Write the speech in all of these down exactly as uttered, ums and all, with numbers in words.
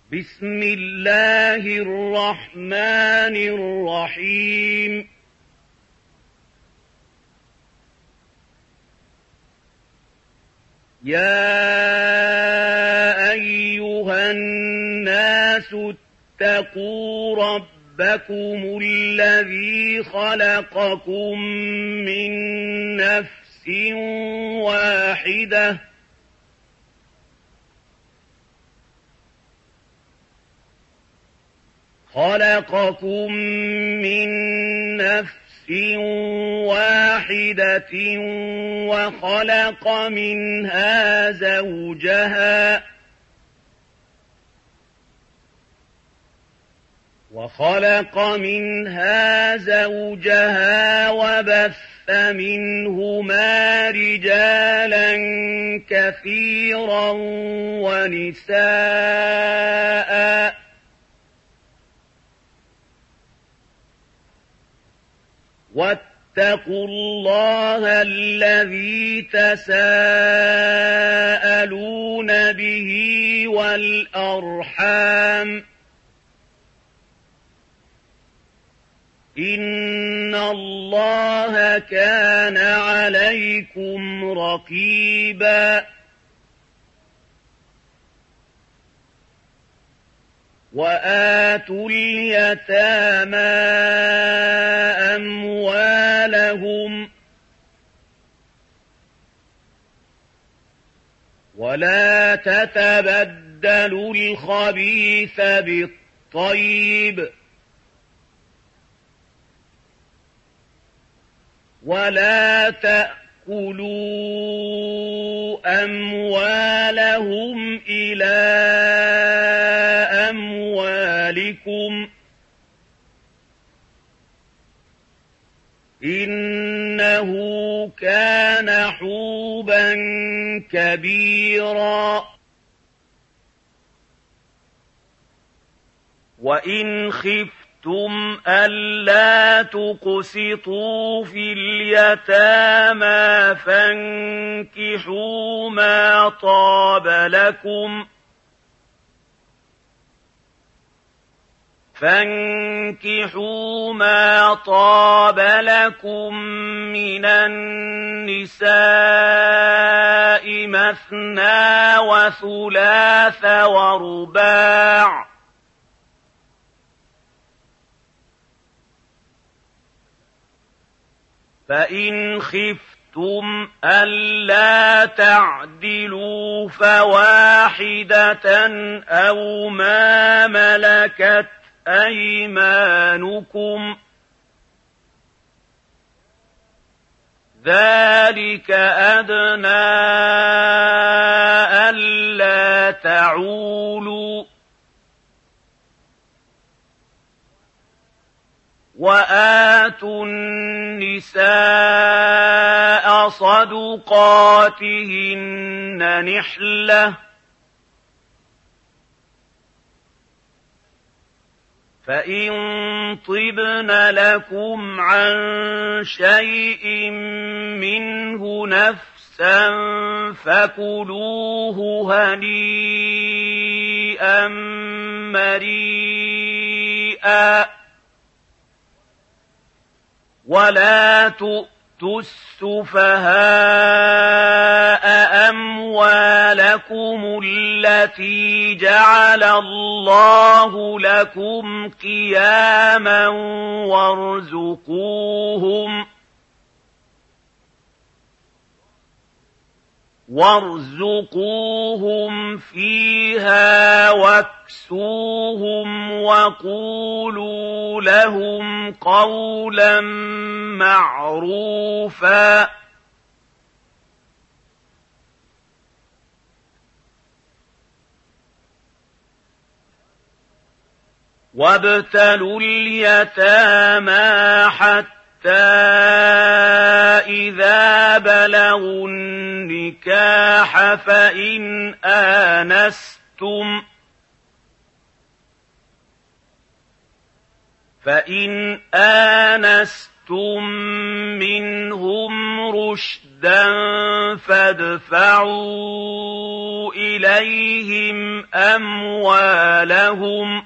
بسم الله الرحمن الرحيم يا أيها الناس اتقوا ربكم الذي خلقكم من نفس واحدة خلقكم من نفس واحدة وخلق منها زوجها وخلق منها زوجها وبث منهما رجالا كثيرا ونساء واتقوا الله الذي تساءلون به والأرحام إن الله كان عليكم رقيبا وآتوا اليتامى أموالهم ولا تتبدلوا الخبيث بالطيب ولا تأكلوا أموالهم إلى أموالكم إنه كان حوبا كبيرا وإن خفتم ألا تقسطوا في اليتامى فانكحوا ما طاب لكم فانكحوا ما طاب لكم من النساء مثنى وثلاث ورباع فإن خفتم ألا تعدلوا فواحدة أو ما ملكت أيمانكم ذلك أدنى ألا تعولوا وآتوا النساء صدقاتهن نحلة فإن طبن لكم عن شيء منه نفسا فكلوه هنيئا مريئا ولا تؤتوا السفهاء أموالكم التي جعل الله لكم قياما وارزقوهم وارزقوهم فيها واكسوهم وقولوا لهم قولا معروفا وابتلوا اليتامى حتى إذا بلغوا النكاح فإن آنستم فإن آنستم منهم رشدا رُشْدًا فادفعوا إِلَيْهِمْ أَمْوَالَهُمْ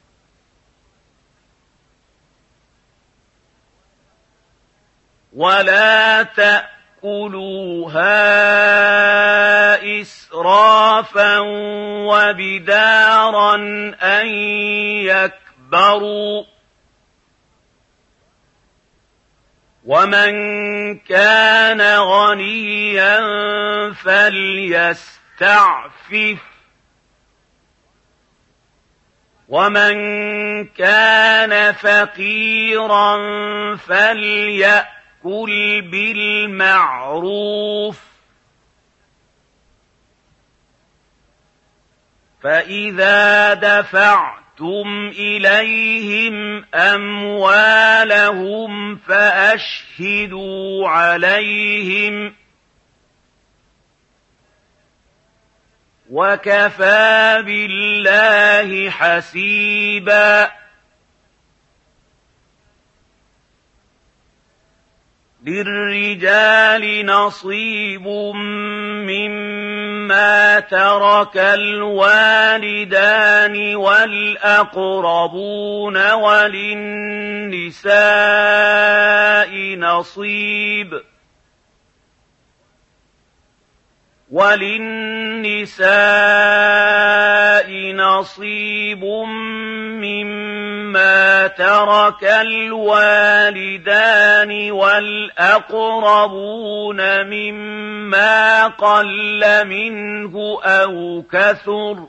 وَلَا تَأْكُلُوهَا إِسْرَافًا وَبِدَارًا أَن يَكْبَرُوا ۚ وَمَن كَانَ غَنِيًّا فَلْيَسْتَعْفِفْ ۖ وَمَن كَانَ فَقِيرًا فَلْيَأْكُلْ بِالْمَعْرُوفِ ۚ فَإِذَا دَفَعْتُمْ إِلَيْهِمْ أَمْوَالَهُمْ فَأَشْهِدُوا عَلَيْهِمْ ۚ وَكَفَىٰ بِاللَّهِ حَسِيبًا. لِلرِّجَالِ نَصِيبٌ مِّمَّا تَرَكَ الْوَالِدَانِ وَالْأَقْرَبُونَ وَلِلنِّسَاءِ نَصِيبٌ وَلِلنِّسَاءِ نَصِيبٌ مِّمَّا تَرَكَ الْوَالِدَانِ وَالْأَقْرَبُونَ مِمَّا قَلَّ مِنْهُ أَوْ كَثُرَ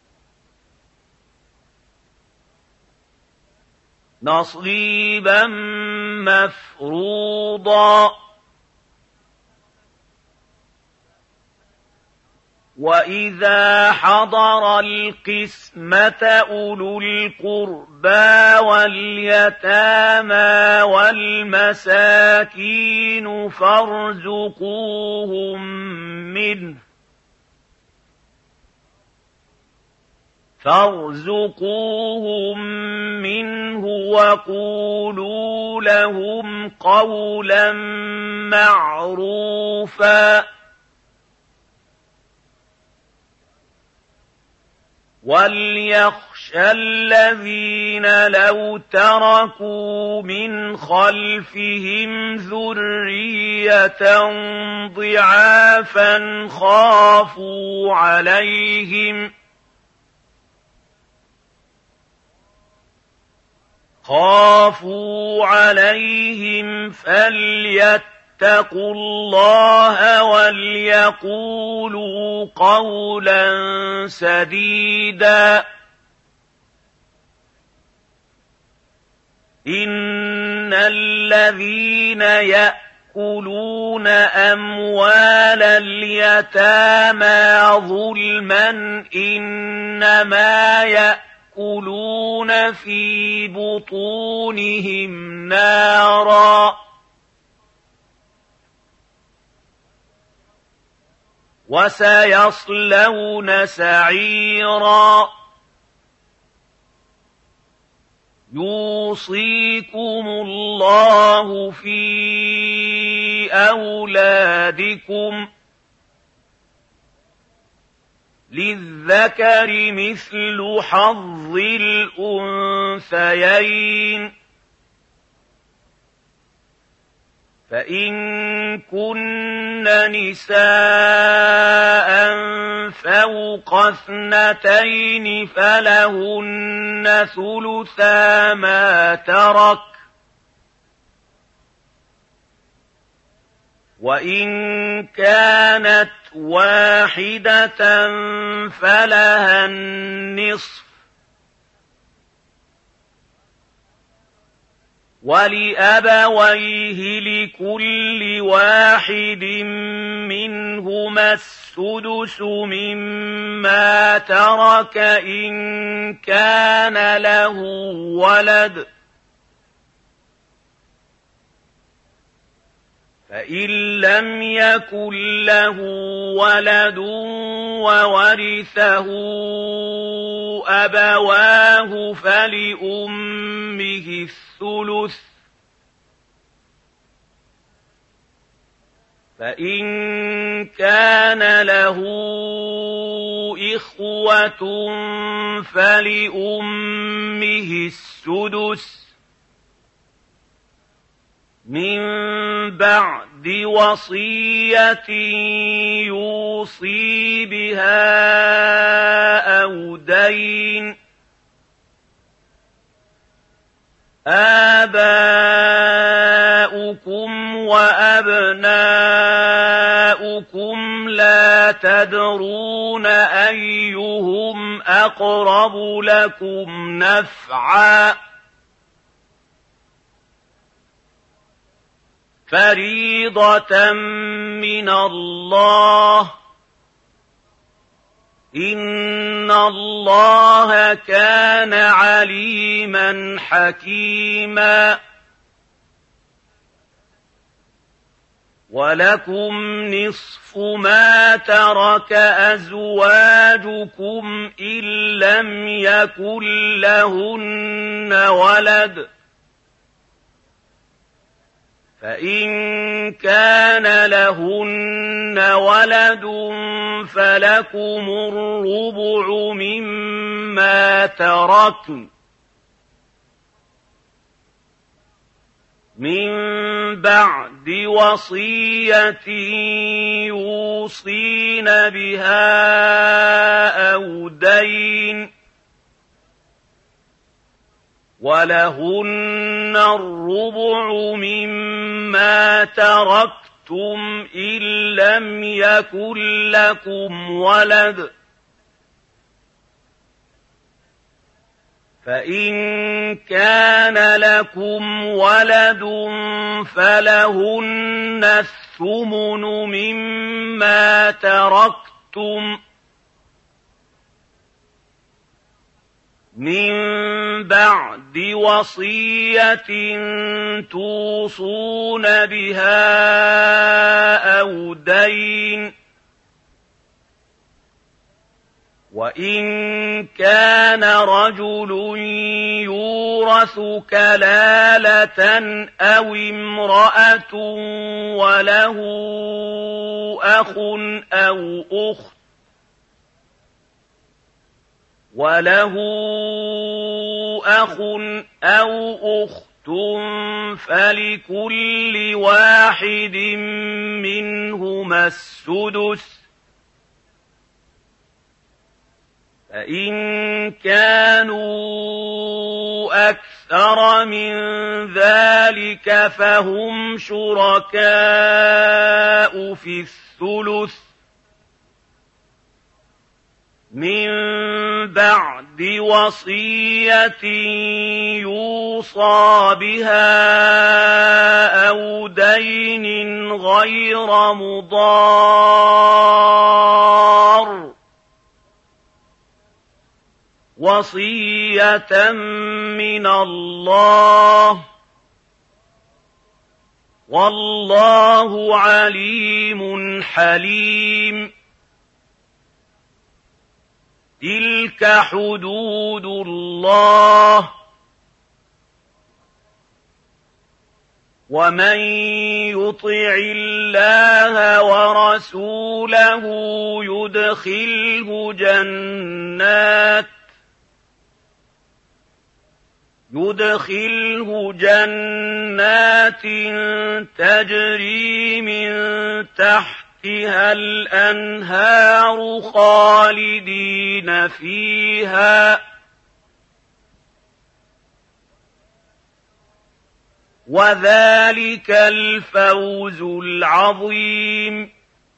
نَصِيبًا مَّفْرُوضًا. وَإِذَا حَضَرَ الْقِسْمَةَ أُولُو الْقُرْبَىٰ وَالْيَتَامَىٰ وَالْمَسَاكِينُ فَارْزُقُوهُم مِّنْهُ فارزقوهم منه وقولوا لهم قولا معروفا وَلْيَخْشَ الَّذِينَ لَوْ تَرَكُوا مِنْ خَلْفِهِمْ ذُرِّيَّةً ضِعَافًا خَافُوا عَلَيْهِمْ خَافُوا عَلَيْهِمْ فَلْيَتَّقُوا اللَّهَ وَلْيَقُولُوا قَوْلًا سَدِيدًا. إِنَّ الَّذِينَ يَأْكُلُونَ أَمْوَالَ الْيَتَامَىٰ ظُلْمًا إِنَّمَا يَأْكُلُونَ فِي بُطُونِهِمْ نَارًا وَسَيَصْلَوْنَ سَعِيرًا. يُوصِيكُمُ اللَّهُ فِي أَوْلَادِكُمْ ۖ لِلذَّكَرِ مِثْلُ حَظِّ الْأُنثَيَيْنِ ۚ فَإِن كُنَّ نِسَاءً فَوْقَ اثْنَتَيْنِ فَلَهُنَّ ثُلُثَا مَا تَرَكَ ۖ وَإِن كَانَتْ وَاحِدَةً فَلَهَا النِّصْفُ، وَلِأَبَوَيْهِ لِكُلِّ وَاحِدٍ مِّنْهُمَا السُّدُسُ مِمَّا تَرَكَ إِن كَانَ لَهُ وَلَدٌ، فَإِن لَّمْ يَكُن لَّهُ وَلَدٌ وَوَرِثَهُ أَبَوَاهُ فَلِأُمِّهِ الثُّلُثُ ۚ فإن كان له إخوة فلأمه السدس من بعد وصية يوصي بها أو دين. آباؤكم وأبناؤكم لا تدرون أيهم أقرب لكم نفعا فريضة من الله إن الله كان عليما حكيما. ولكم نصف ما ترك أزواجكم إن لم يكن لهن ولد فإن كان لهن ولد فلكم الربع مما تركن من بعد وصية يوصين بها أو دين. ولهن الربع مما تركتم إن لم يكن لكم ولد فإن كان لكم ولد فلهن الثمن مما تركتم من بعد وصية توصون بها أو دين. وإن كان رجل يورث كلالة أو امرأة وله أخ أو أخت وله أخ أو أخت فلكل واحد منهما السدس فإن كانوا أكثر من ذلك فهم شركاء في الثلث من بعد وصية يوصى بها أو دين غير مضار وصية من الله والله عليم حليم. تلك حدود الله ومن يطع الله ورسوله يدخله جنات يدخله جنات تجري من تحتها الأنهار خالدين فيها وذلك الفوز العظيم.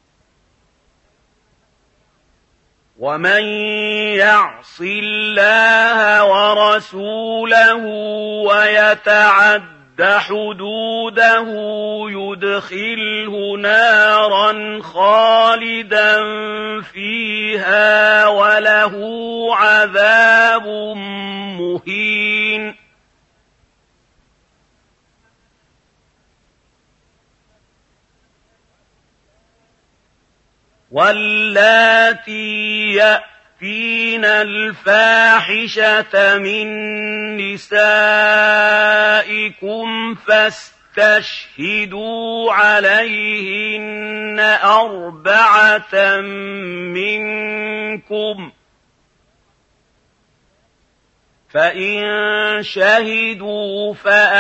ومن يعص الله ورسوله ويتعد حدوده يدخله نارا خالدا فيها وله عذاب مهين. واللاتي يأتين الفاحشة من نسائكم فاستشهدوا فاستشهدوا عليهن أربعة منكم فإن شهدوا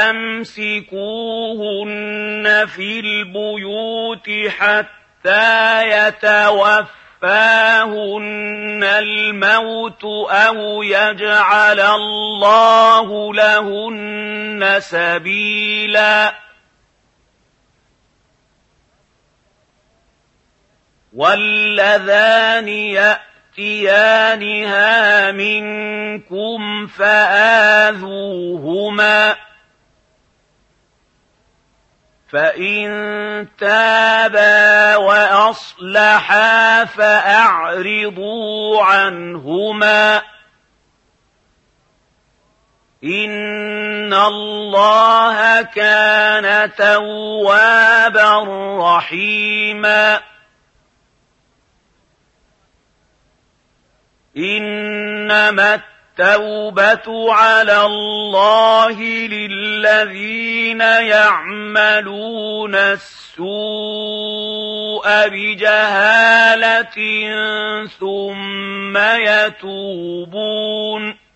فأمسكوهن في البيوت حتى يتوفاهن الموت أو يجعل الله لهن سبيلا واللذان يأتيانها منكم فآذوهما فإن تابا وأصلحا فأعرضوا عنهما إن الله كان توابا رحيما إنما التوبة على الله للذين يعملون السوء بجهالة ثم يتوبون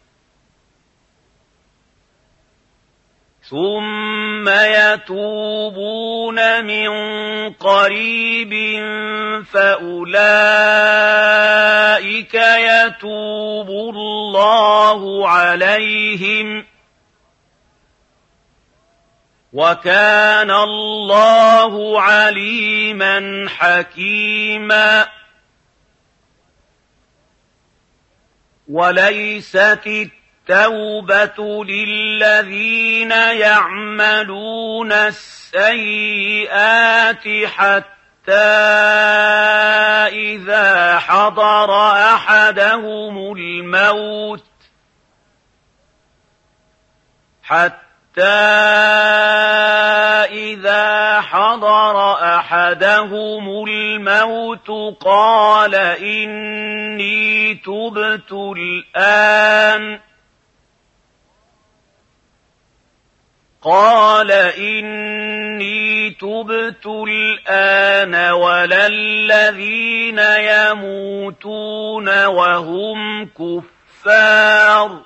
ثم يتوبون من قريب فأولئك يتوب الله عليهم وكان الله عليما حكيما وليست التوبة للذين يعملون السيئات حتى إذا حضر أحدهم الموت حتى إذا حضر أحدهم الموت قال إني تبت الآن قال إني تبت الآن ولا الذين يموتون وهم كفار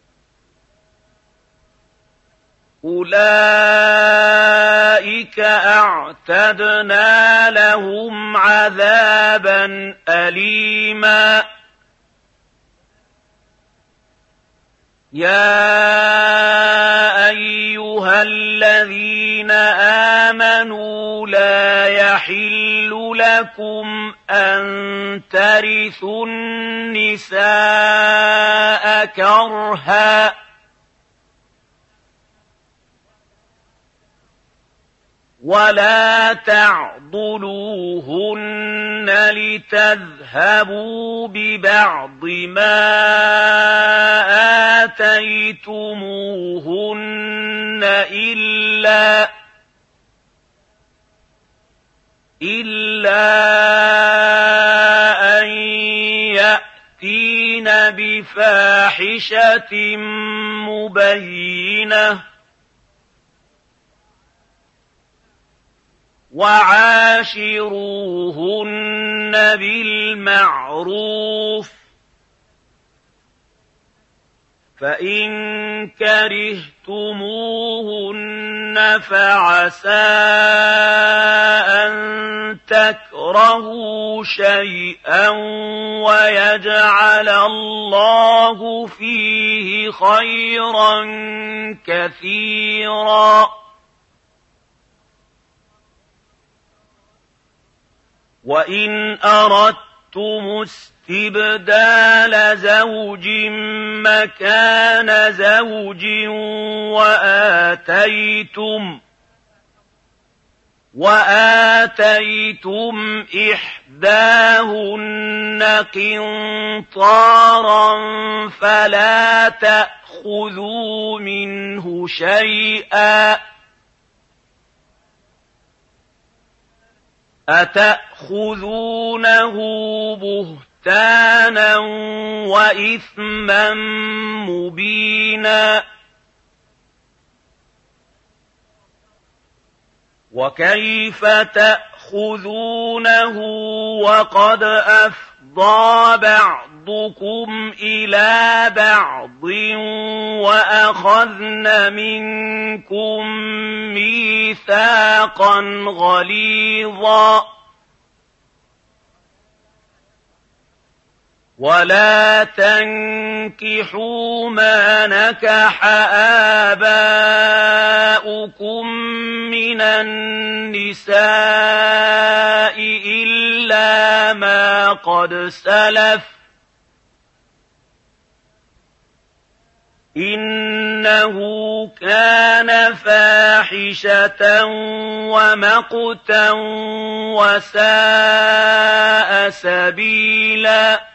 أولئك أعتدنا لهم عذابا أليما يا أيها الذين آمنوا لا يحل لكم أن ترثوا النساء كرها ولا تعضلوهن لتذهبوا ببعض ما آتيتموهن إلا إلا أن يأتين بفاحشة مبينة وعاشروهن بالمعروف فإن كرهتموهن فعسى أن تكرهوا شيئا ويجعل الله فيه خيرا كثيرا وإن أردتم استبدال زوج مكان زوج وآتيتم وآتيتم إحداهن قنطارا فلا تأخذوا منه شيئا أتأخذونه بهتانا وإثما مبينا وكيف تأخذونه وقد أفضى بعضكم إلى بعض وأخذن منكم ميثاقا غليظا ولا تنكحوا ما نكح آباؤكم من النساء إلا ما قد سلف إنه كان فاحشة ومقتا وساء سبيلا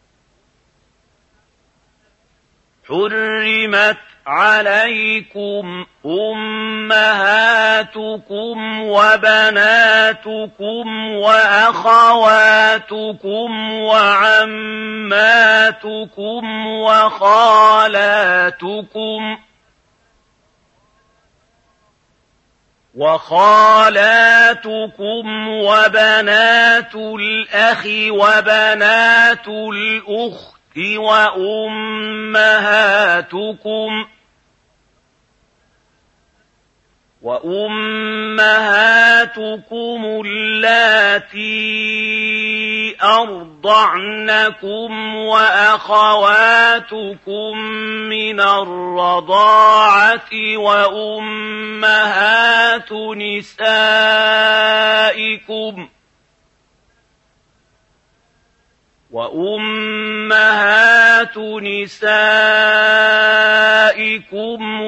حرمت عليكم أمهاتكم وبناتكم وأخواتكم وعماتكم وخالاتكم وخالاتكم وبنات الأخ وبنات الأخت وأمهاتكم وأمهاتكم اللاتي أرضعنكم وأخواتكم من الرضاعة وأمهات نسائكم وأمهات نسائكم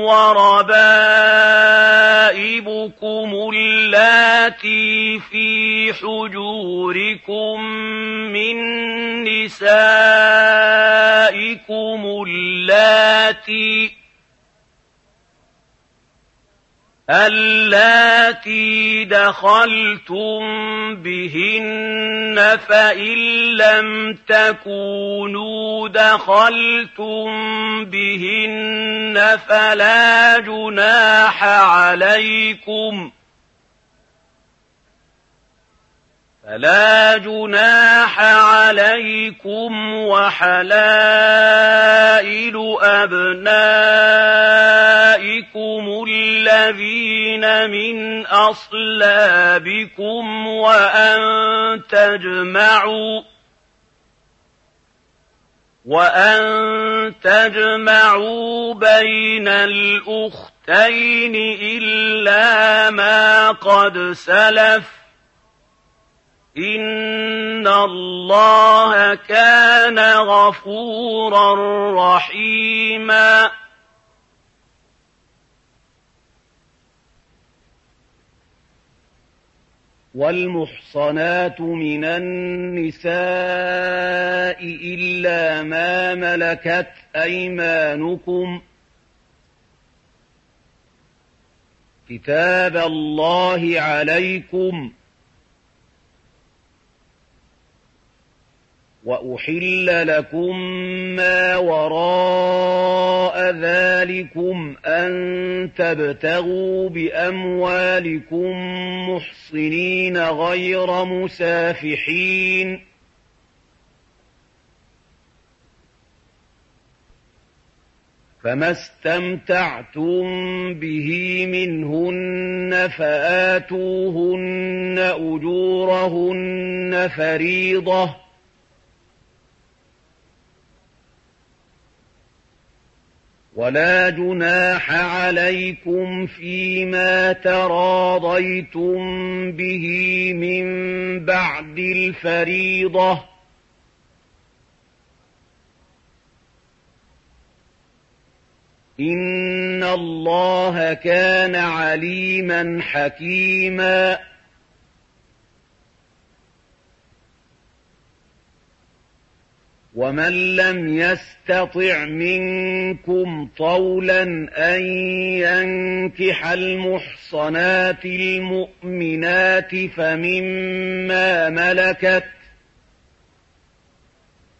وربائبكم اللاتي في حجوركم من نسائكم اللاتي اللاتي دخلتم بهن فإن لم تكونوا دخلتم بهن فلا جناح عليكم فلا جناح عليكم وحلائل أبنائكم الذين من أصلابكم وأن تجمعوا وأن تجمعوا بين الأختين إلا ما قد سلف إن الله كان غفورا رحيما والمحصنات من النساء إلا ما ملكت أيمانكم كتاب الله عليكم وأحل لكم ما وراء ذلكم أن تبتغوا بأموالكم محصنين غير مسافحين فما استمتعتم به منهن فآتوهن أجورهن فريضة ولا جناح عليكم فيما تراضيتم به من بعد الفريضة إن الله كان عليما حكيما ومن لم يستطع منكم طولا أن ينكح المحصنات المؤمنات فمما ملكت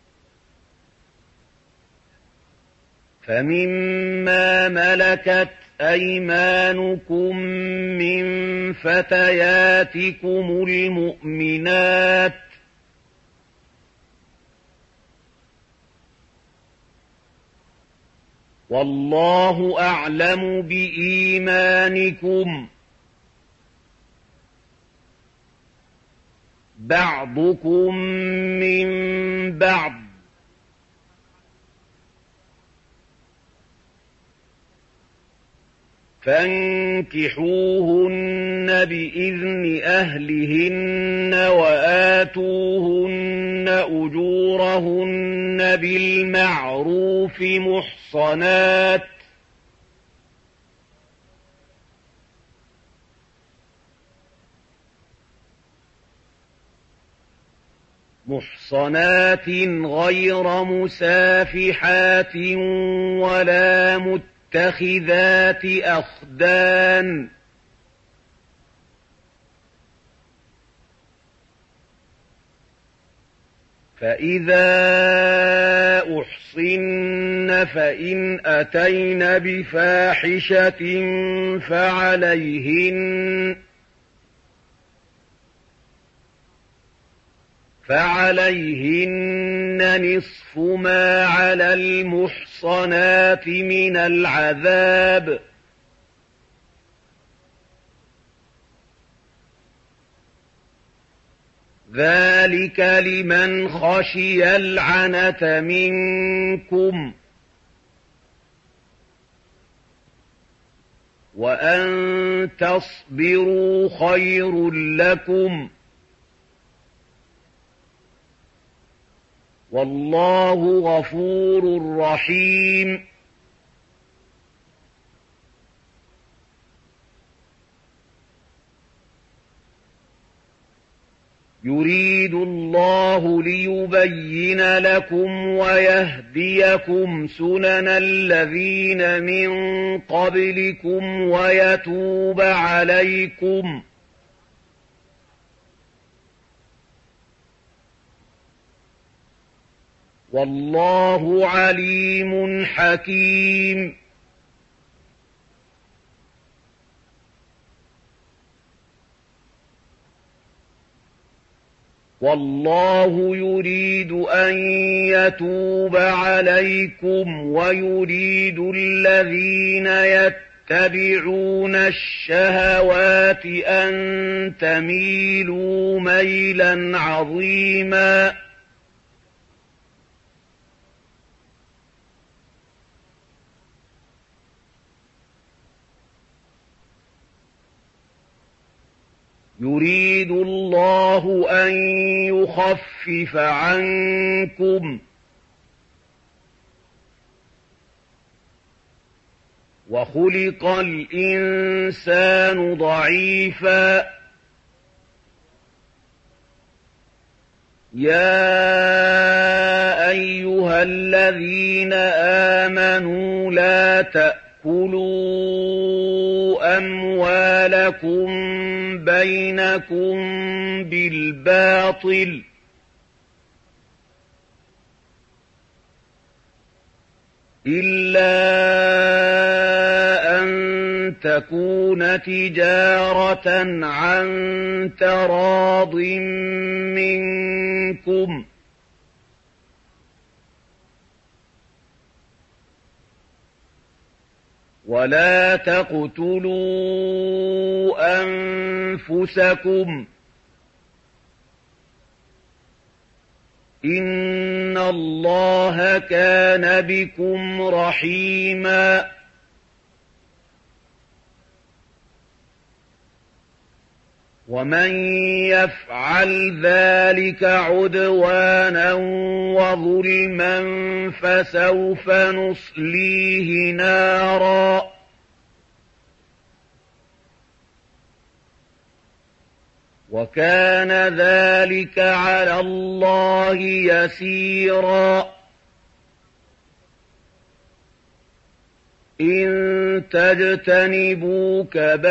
فمما ملكت أيمانكم من فتياتكم المؤمنات والله أعلم بإيمانكم بعضكم من بعض فانكحوهن بإذن أهلهن وآتوهن أجورهن بالمعروف محصنات محصنات غير مسافحات ولا متخذات أخدان فإذا أحصن فإن أتين بفاحشة فعليهن فعليهن نصف ما على المحصنات من العذاب ذلك لمن خشي العنة منكم وأن تصبروا خير لكم والله غفور رحيم يريد الله ليبين لكم ويهديكم سنن الذين من قبلكم ويتوب عليكم والله عليم حكيم والله يريد أن يتوب عليكم ويريد الذين يتبعون الشهوات أن تميلوا ميلا عظيما يريد الله أن يخفف عنكم وخلق الإنسان ضعيفا يا أيها الذين آمنوا لا تأكلوا أموالكم بينكم بالباطل إلا أن تكون تجارة عن تراض منكم ولا تقتلوا أنفسكم إن الله كان بكم رحيما ومن يفعل ذلك عدوانا وظلما فسوف نصليه نارا وكان ذلك على الله يسيرا إن تجتنبوا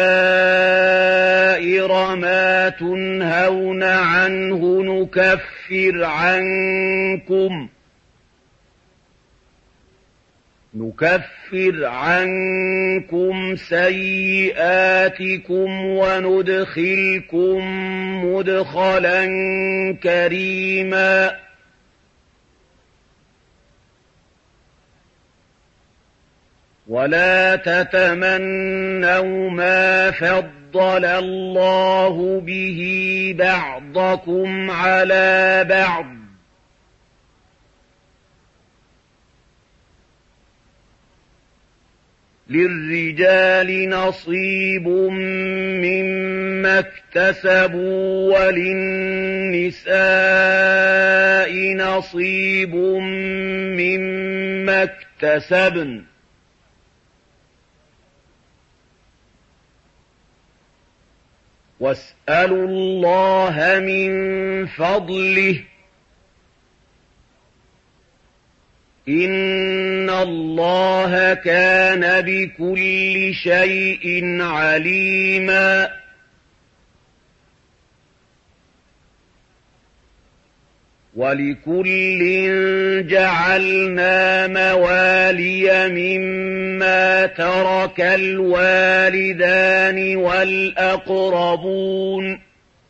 كبائر ما تنهون عنه نكفر عنكم نكفر عنكم سيئاتكم وندخلكم مدخلا كريما ولا تتمنوا ما فضل الله به بعضكم على بعض للرجال نصيب مما اكتسبوا وللنساء نصيب مما اكتسبن واسألوا الله من فضله إن الله كان بكل شيء عليما ولكل جعلنا موالي مما ترك الوالدان والأقربون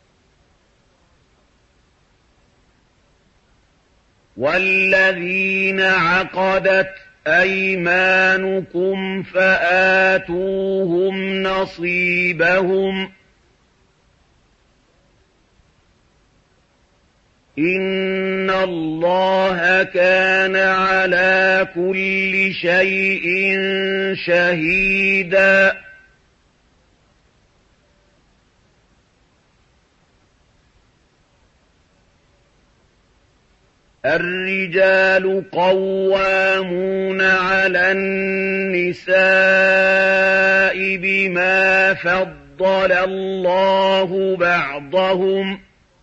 والذين عقدت أيمانكم فآتوهم نصيبهم إن الله كان على كل شيء شهيدا الرجال قوامون على النساء بما فضل الله بعضهم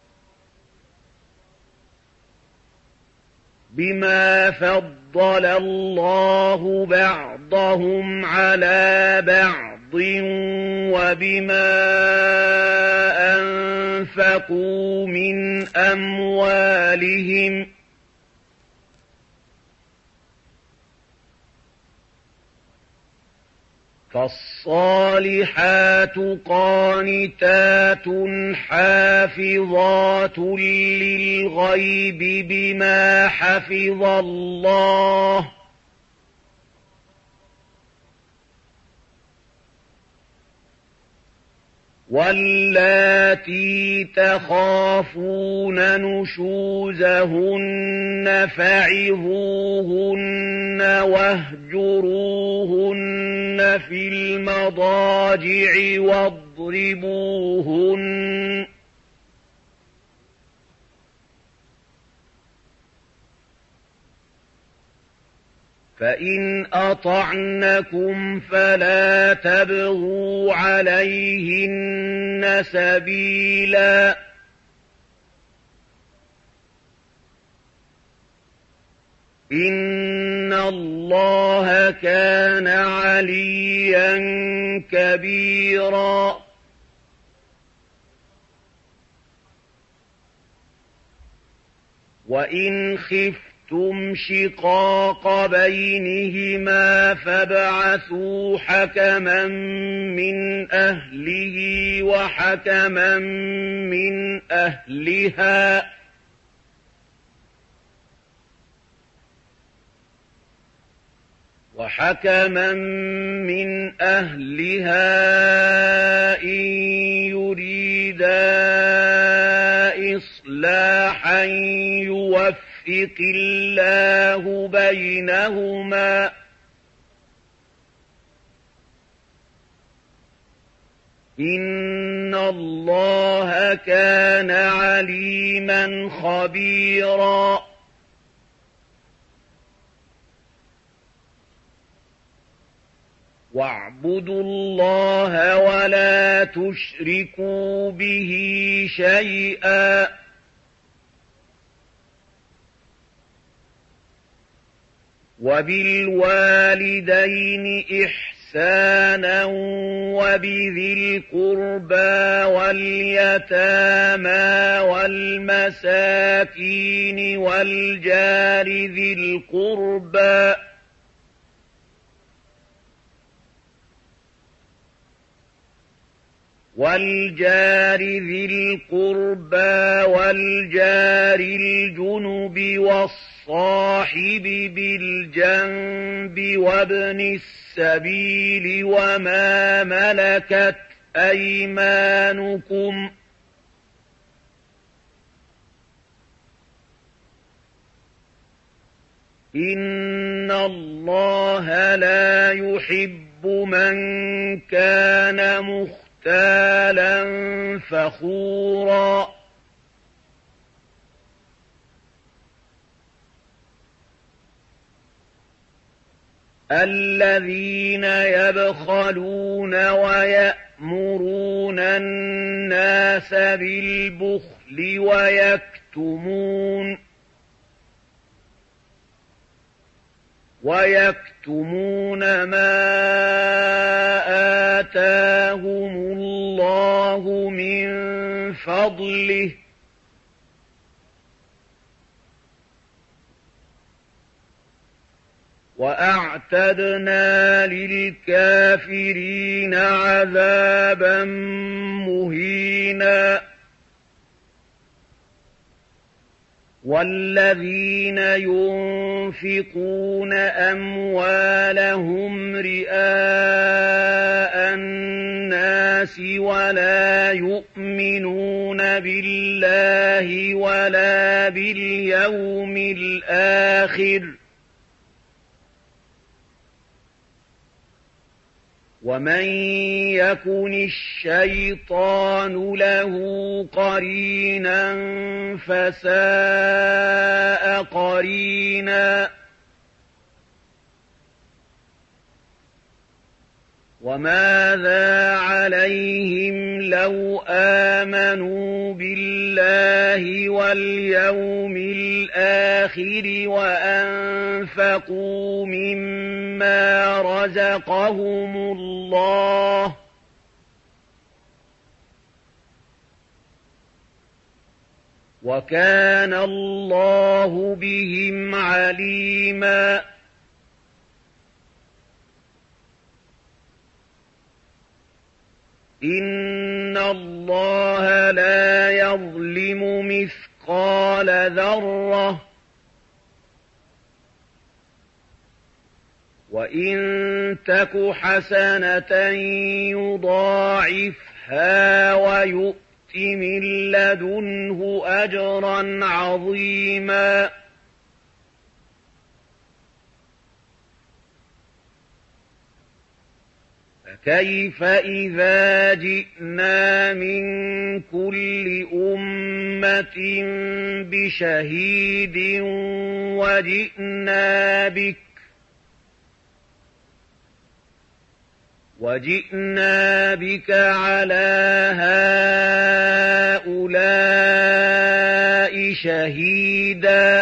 بما فضل الله بعضهم على بعض وبما أنفقوا من أموالهم فالصالحات قانتات حافظات للغيب بما حفظ الله واللاتي تخافون نشوزهن فعظوهن واهجروهن في المضاجع واضربوهن فإن أطعنكم فلا تبغوا عليهن سبيلا إن الله كان عليا كبيرا وإن خفتم ثم شقاق بينهما فابعثوا حكما من أهله وحكما من أهلها وحكما من أهلها إن يريدا إصلاحا يوفق يوفق الله بينهما إن الله كان عليما خبيرا واعبدوا الله ولا تشركوا به شيئا وبالوالدين إحسانا وبذي القربى واليتامى والمساكين والجار ذي القربى والجار ذي القربى والجار الجنب والصاحب بالجنب وابن السبيل وما ملكت أيمانكم إن الله لا يحب من كان مختالا فخورا الذين يبخلون ويأمرون الناس بالبخل ويكتمون ويكتمون ما آتاهم الله من فضله وأعتدنا للكافرين عذابا مهينا والذين ينفقون أموالهم رئاء الناس ولا يؤمنون بالله ولا باليوم الآخر ومن يكن الشيطان له قرينا فساء قرينا وماذا عليهم لو آمنوا بالله واليوم الآخر وأنفقوا مما رزقهم الله وكان الله بهم عليما إن الله لا يظلم مثقال ذرة وإن تك حسنة يضاعفها ويؤت من لدنه أجرا عظيما فكيف إذا جئنا من كل أمة بشهيد وجئنا بك وجئنا بك على هؤلاء شهيدا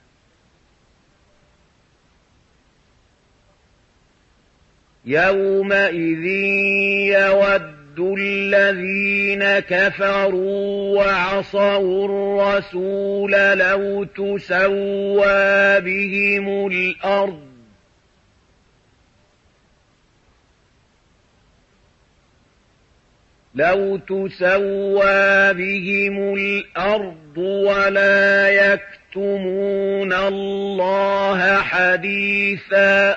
يومئذ يود الذين كفروا وعصوا الرسول لو تسوى بهم الأرض لو تسوى بهم الأرض ولا يكتمون الله حديثا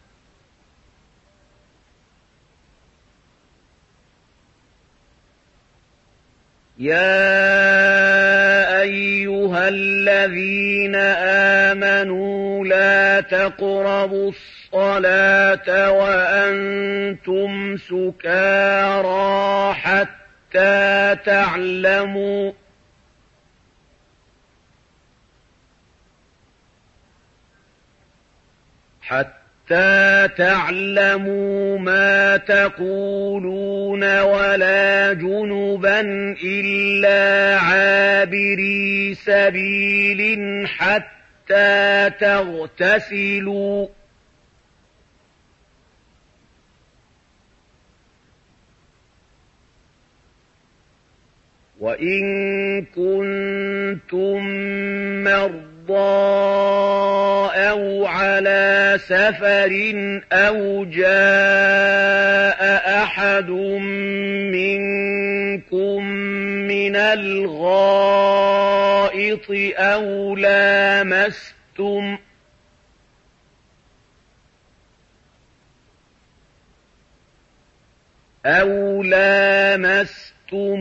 يا أيها الذين آمنوا لا تقربوا الصلاة وأنتم سكارى حتى تعلموا حتى تعلموا ما تقولون ولا جنبا إلا عابري سبيل حتى تغتسلوا وإن كنتم مرضى أو على سفر أو جاء أحد منكم من الغائط أو لامستم أو لامستم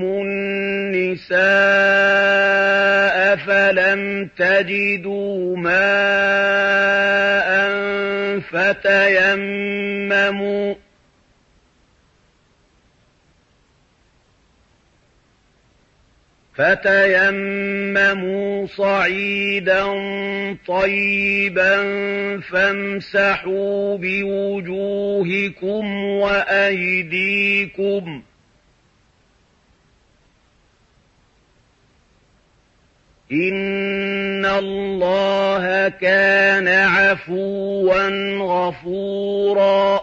النساء فلم تجدوا ماء فتيمموا فتيمموا صعيدا طيبا فامسحوا بوجوهكم وأيديكم إن الله كان عفوا غفورا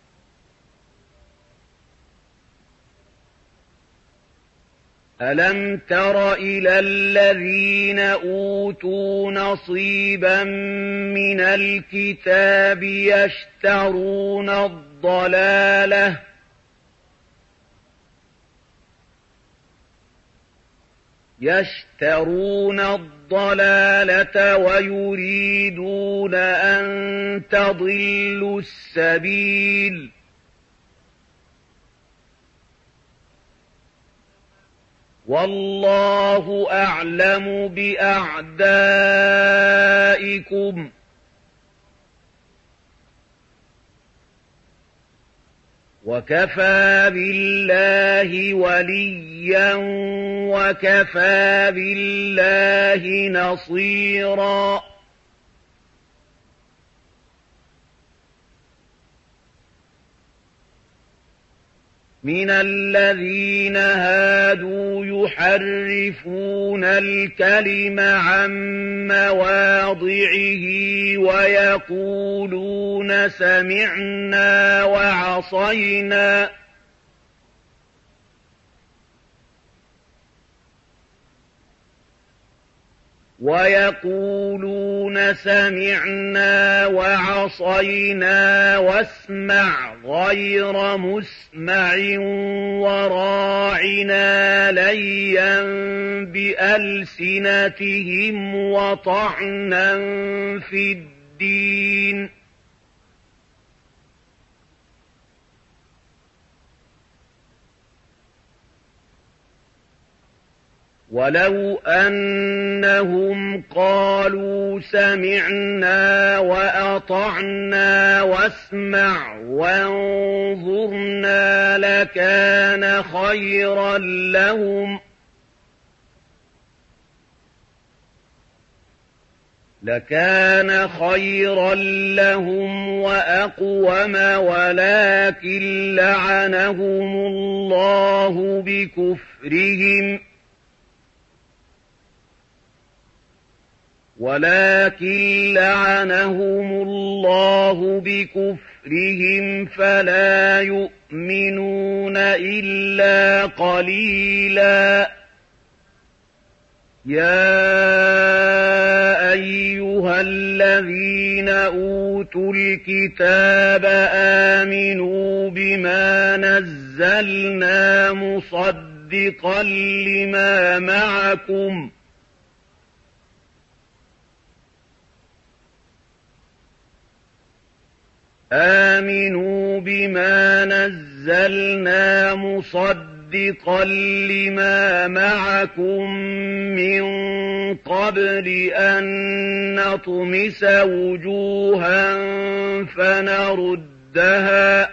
ألم تر إلى الذين أوتوا نصيبا من الكتاب يشترون الضلالة يشترون الضلالة ويريدون أن تضلوا السبيل والله أعلم بأعدائكم وكفى بالله وليا وكفى بالله نصيرا من الذين هادوا يحرفون الكلم عن مواضعه ويقولون سمعنا وعصينا ويقولون سمعنا وعصينا واسمع غير مسمع وراعنا ليا بألسنتهم وطعنا في الدين ولو أنهم قالوا سمعنا وأطعنا واسمع وانظرنا لكان خيرا لهم لكان خيرا لهم وأقوم ولكن لعنهم الله بكفرهم ولكن لعنهم الله بكفرهم فلا يؤمنون إلا قليلا يا أيها الذين أوتوا الكتاب آمنوا بما نزلنا مصدقا لما معكم آمنوا بما نزلنا مصدقا لما معكم من قبل أن نطمس وجوها فنردها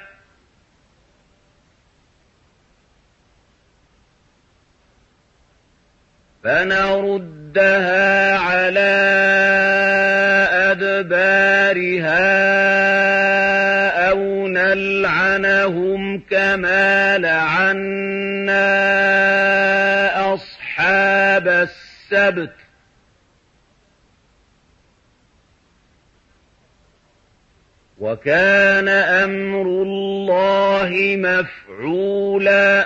فنردها على أدبارها أو نلعنهم كما لعنا أصحاب السبت وكان أمر الله مفعولا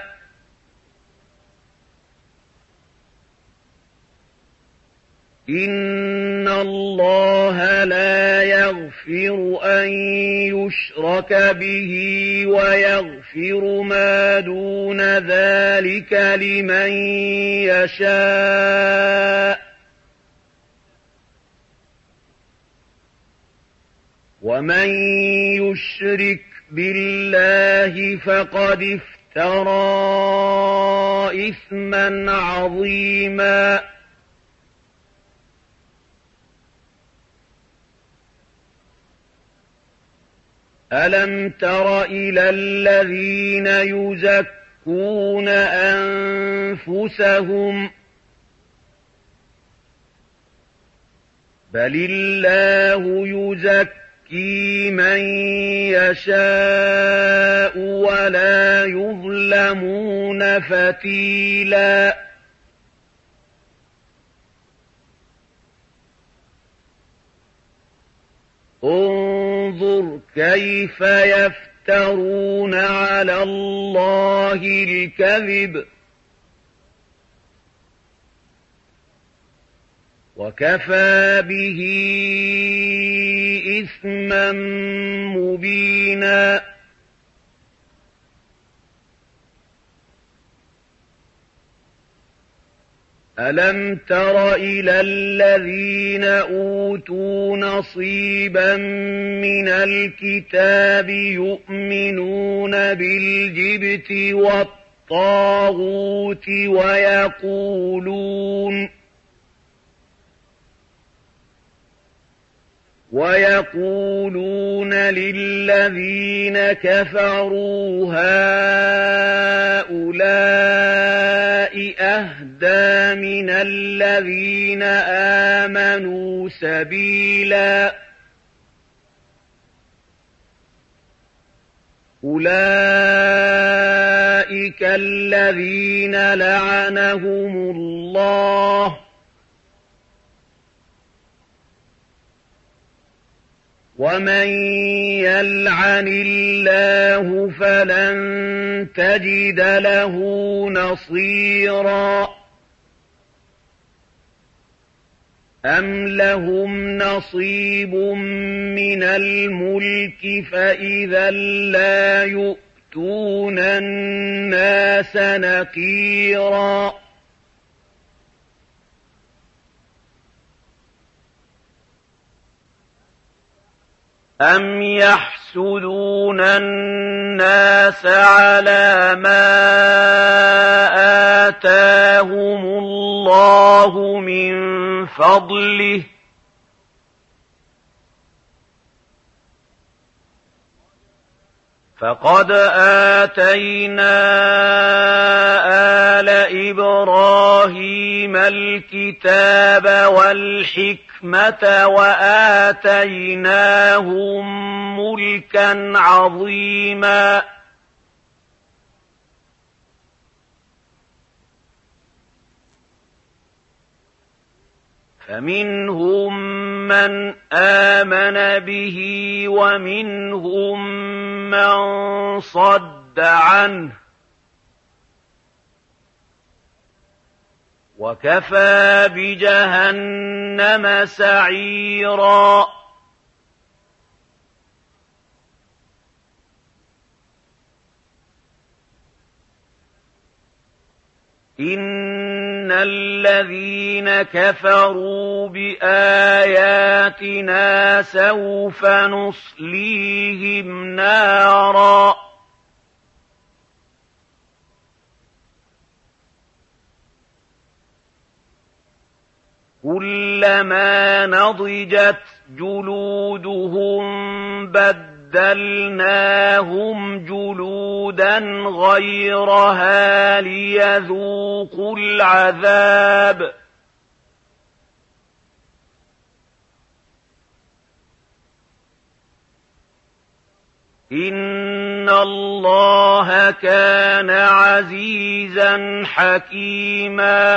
إن اللَّهَ لَا يَغْفِرُ أَن يُشْرَكَ بِهِ وَيَغْفِرُ مَا دُونَ ذَلِكَ لِمَن يَشَاءُ وَمَن يُشْرِكْ بِاللَّهِ فَقَدِ افْتَرَىٰ إِثْمًا عَظِيمًا. أَلَمْ تَرَ إِلَى الَّذِينَ يُزَكُّونَ أَنفُسَهُم بَلِ اللَّهُ يُزَكِّي مَن يَشَاءُ وَلَا يُظْلَمُونَ فَتِيلًا. انظُرْ كَيْفَ يَفْتَرُونَ عَلَى اللَّهِ الْكَذِبَ وَكَفَىٰ بِهِ إِثْمًا مُّبِينًا. أَلَمْ تَرَ إِلَى الَّذِينَ أُوتُوا نَصِيبًا مِّنَ الْكِتَابِ يُؤْمِنُونَ بِالْجِبْتِ وَالطَّاغُوتِ وَيَقُولُونَ وَيَقُولُونَ لِلَّذِينَ كَفَرُوا هَٰؤُلَاءِ أَهْدَىٰ مِنَ الَّذِينَ آمَنُوا سَبِيلًا. أُولَٰئِكَ الَّذِينَ لَعَنَهُمُ اللَّهُ وَمَن يَلْعَنِ اللَّهُ فَلَن تَجِدَ لَهُ نَصِيرًا. أَمْ لَهُمْ نَصِيبٌ مِّنَ الْمُلْكِ فَإِذًا لَّا يُؤْتُونَ النَّاسَ نَقِيرًا. أَمْ يَحْسُدُونَ النَّاسَ عَلَىٰ مَا آتَاهُمُ اللَّهُ مِن فَضْلِهِ ۖ فَقَدْ آتَيْنَا آلَ إِبْرَاهِيمَ الْكِتَابَ وَالْحِكْمَةَ وَآتَيْنَاهُم مُّلْكًا عَظِيمًا. فَمِنْهُم مَّنْ آمَنَ بِهِ وَمِنْهُم مَّن صَدَّ عَنْهُ ۚ وَكَفَىٰ بِجَهَنَّمَ سَعِيرًا. إِنَّ الَّذِينَ كَفَرُوا بِآيَاتِنَا سَوْفَ نُصْلِيهِمْ نَارًا كُلَّمَا نَضِجَتْ جُلُودُهُم بَدَّلْنَاهُمْ جُلُودًا غَيْرَهَا لِيَذُوقُوا الْعَذَابَ ۗ إِنَّ اللَّهَ كَانَ عَزِيزًا حَكِيمًا.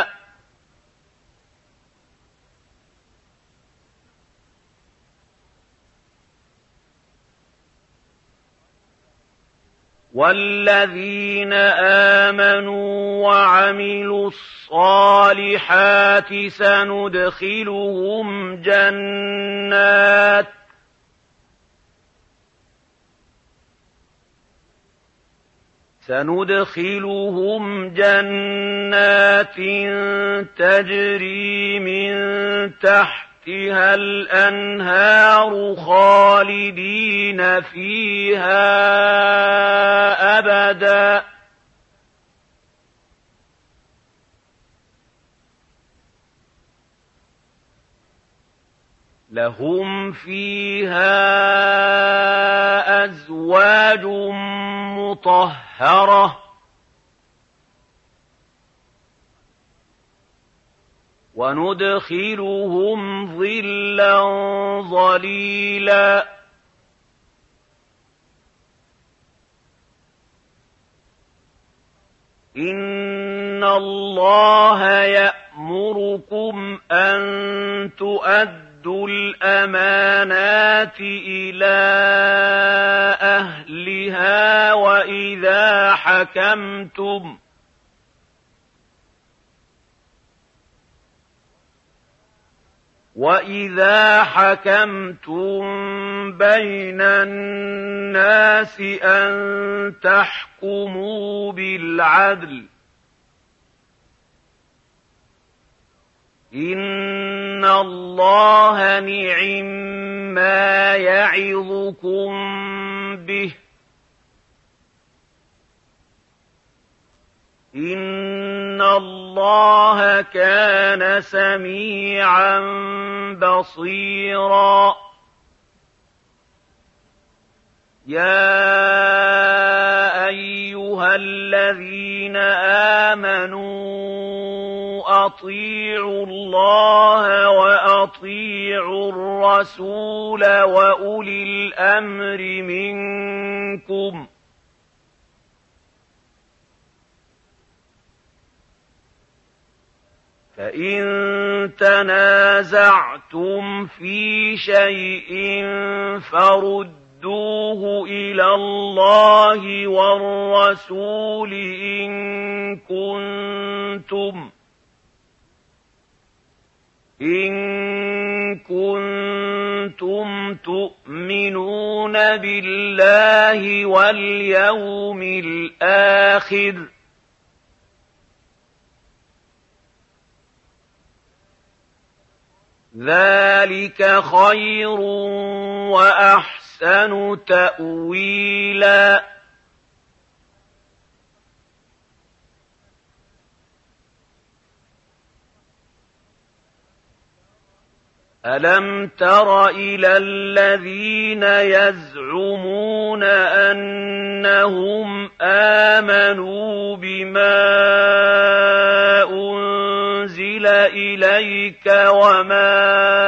والذين آمنوا وعملوا الصالحات سندخلهم جنات سندخلهم جنات تجري من تحتها الأنهار خالدين فيها أبدا لهم فيها أزواج مطهرة وندخلهم ظلا ظليلا إن الله يأمركم أن تؤدوا الأمانات إلى أهلها وإذا حكمتم وإذا حكمتم بين الناس أن تحكموا بالعدل إن الله نعما يعظكم به إن الله كان سميعا بصيرا يا أيها الذين آمنوا أطيعوا الله وأطيعوا الرسول وأولي الأمر منكم فإن تنازعتم في شيء فردوه إلى الله والرسول إن كنتم إن كنتم تؤمنون بالله واليوم الآخر ذلك خير وأحسن تأويلا ألم تر إلى الذين يزعمون أنهم آمنوا بما أنزل إليك وما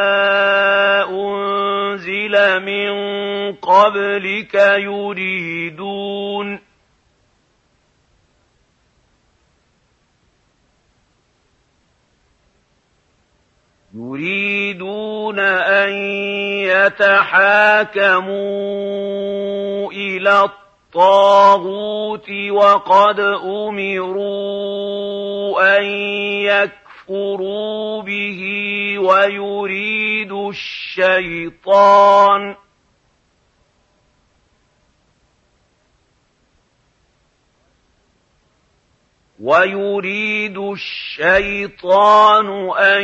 أنزل من قبلك يريدون يريدون أن يتحاكموا إلى الطاغوت وقد أمروا أن يكفروا به ويريد الشيطان ويريد الشيطان أن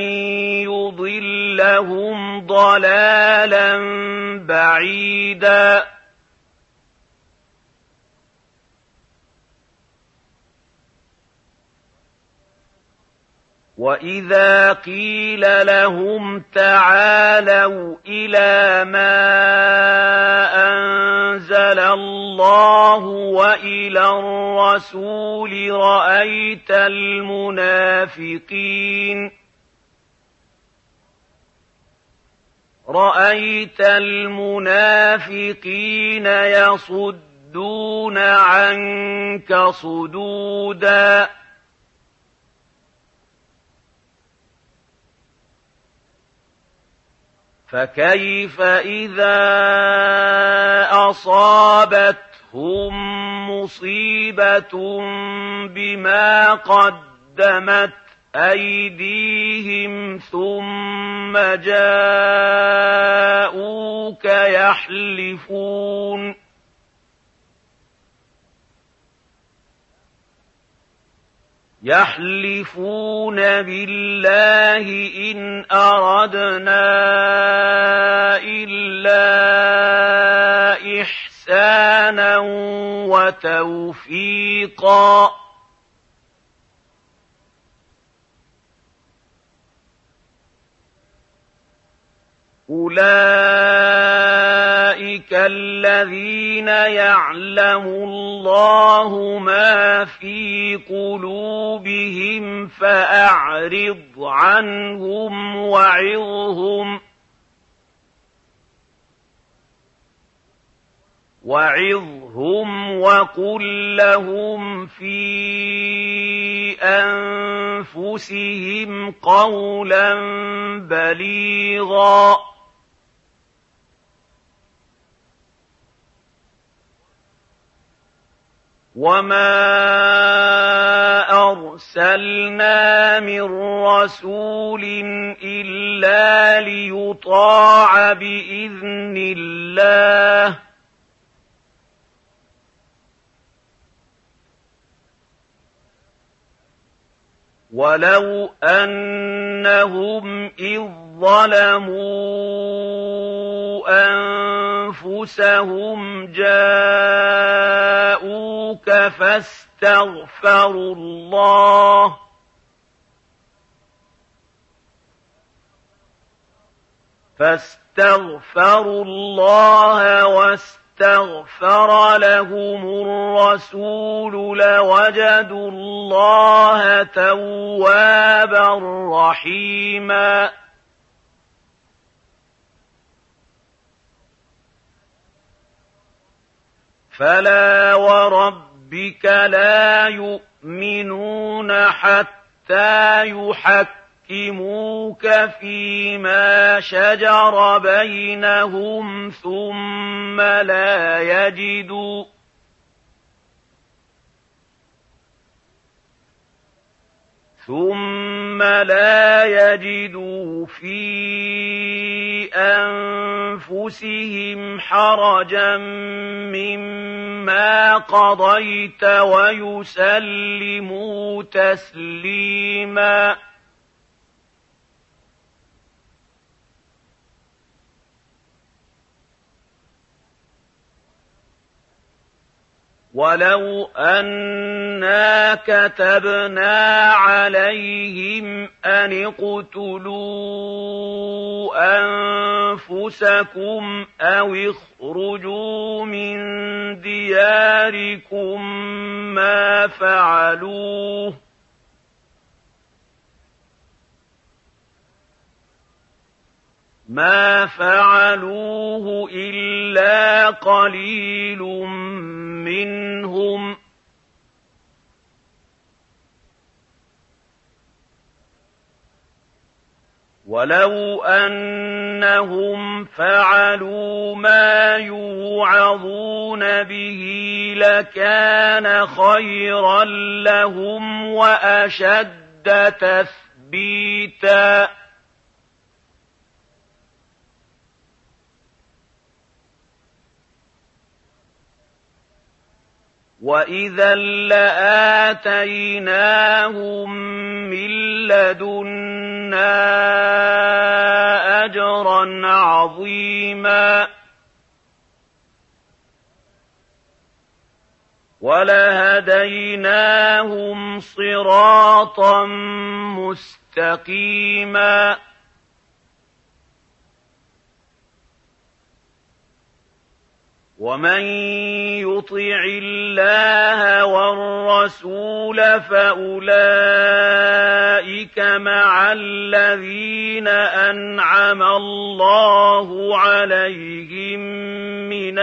يضلهم ضلالا بعيدا وإذا قيل لهم تعالوا إلى ما أنزل الله وإلى الرسول رأيت المنافقين رأيت المنافقين يصدون عنك صدودا فكيف إذا أصابتهم أصابتهم مصيبة بما قدمت أيديهم ثم جاءوك يحلفون يحلفون بالله إن أردنا إلا إحسانا وتوفيقا أولئك الذين يعلم الله ما في قلوبهم فأعرض عنهم وعظهم وعظهم وقل لهم في أنفسهم قولا بليغا وما أرسلنا من رسول إلا ليطاع بإذن الله ولو أنهم إذ ظلموا أنفسهم جاءوك فاستغفروا الله فاستغفروا الله واستغفر لهم الرسول لوجدوا الله توابا رحيما فلا وربك لا يؤمنون حتى يحكموك فيما شجر بينهم ثم لا يجدوا ثم لا يجدوا في أنفسهم حرجا مما قضيت ويسلموا تسليما ولو أنا كتبنا عليهم أن اقتلوا أنفسكم أو اخرجوا من دياركم ما فعلوه ما فعلوه إلا قليل منهم ولو أنهم فعلوا ما يوعظون به لكان خيرا لهم وأشد تثبيتا وإذا لآتيناهم من لدنا أجرا عظيما ولهديناهم صراطا مستقيما ومن يطع الله والرسول فأولئك مع الذين أنعم الله عليهم من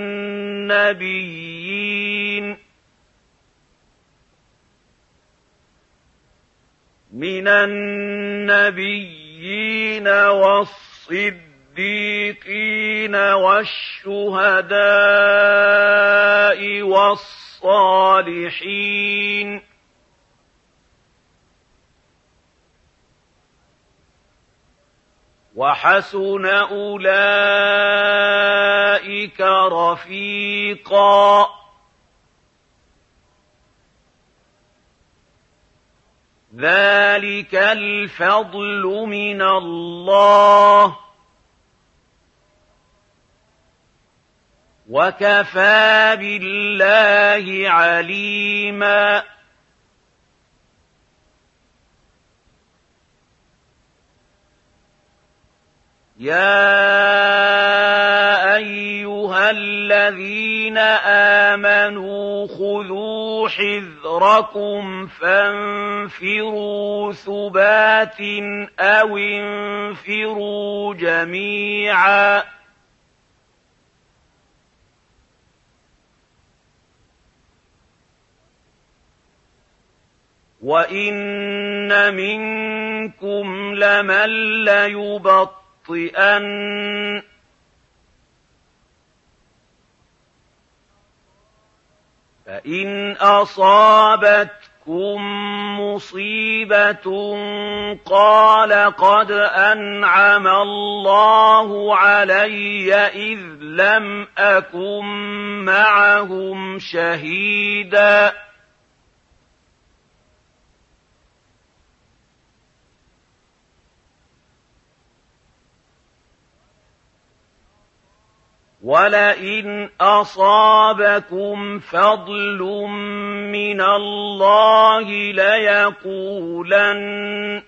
النبيين من النبيين والصديقين والصديقين والشهداء والصالحين وحسن أولئك رفيقا ذلك الفضل من الله وكفى بالله عليما يا أيها الذين آمنوا خذوا حذركم فانفروا ثبات أو انفروا جميعا وإن منكم لمن ليبطئن فإن أصابتكم مصيبة قال قد أنعم الله علي إذ لم أكن معهم شهيدا ولئن أصابكم فضل من الله ليقولن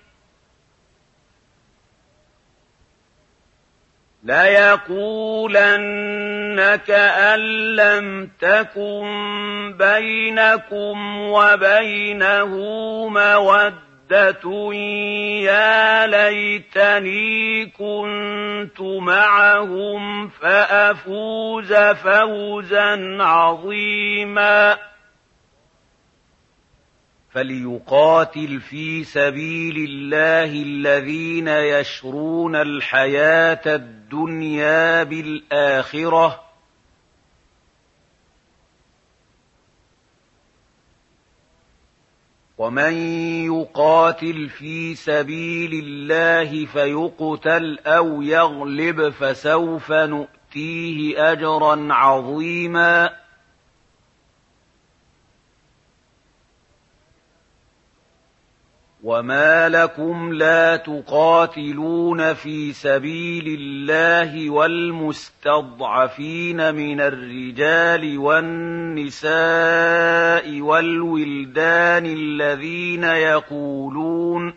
ليقولن كأن لم تكن بينكم وبينه مودة يا ليتني كنت معهم فأفوز فوزا عظيما فليقاتل في سبيل الله الذين يشرون الحياة الدنيا بالآخرة ومن يقاتل في سبيل الله فيقتل أو يغلب فسوف نؤتيه أجرا عظيما وما لكم لا تقاتلون في سبيل الله والمستضعفين من الرجال والنساء والولدان الذين يقولون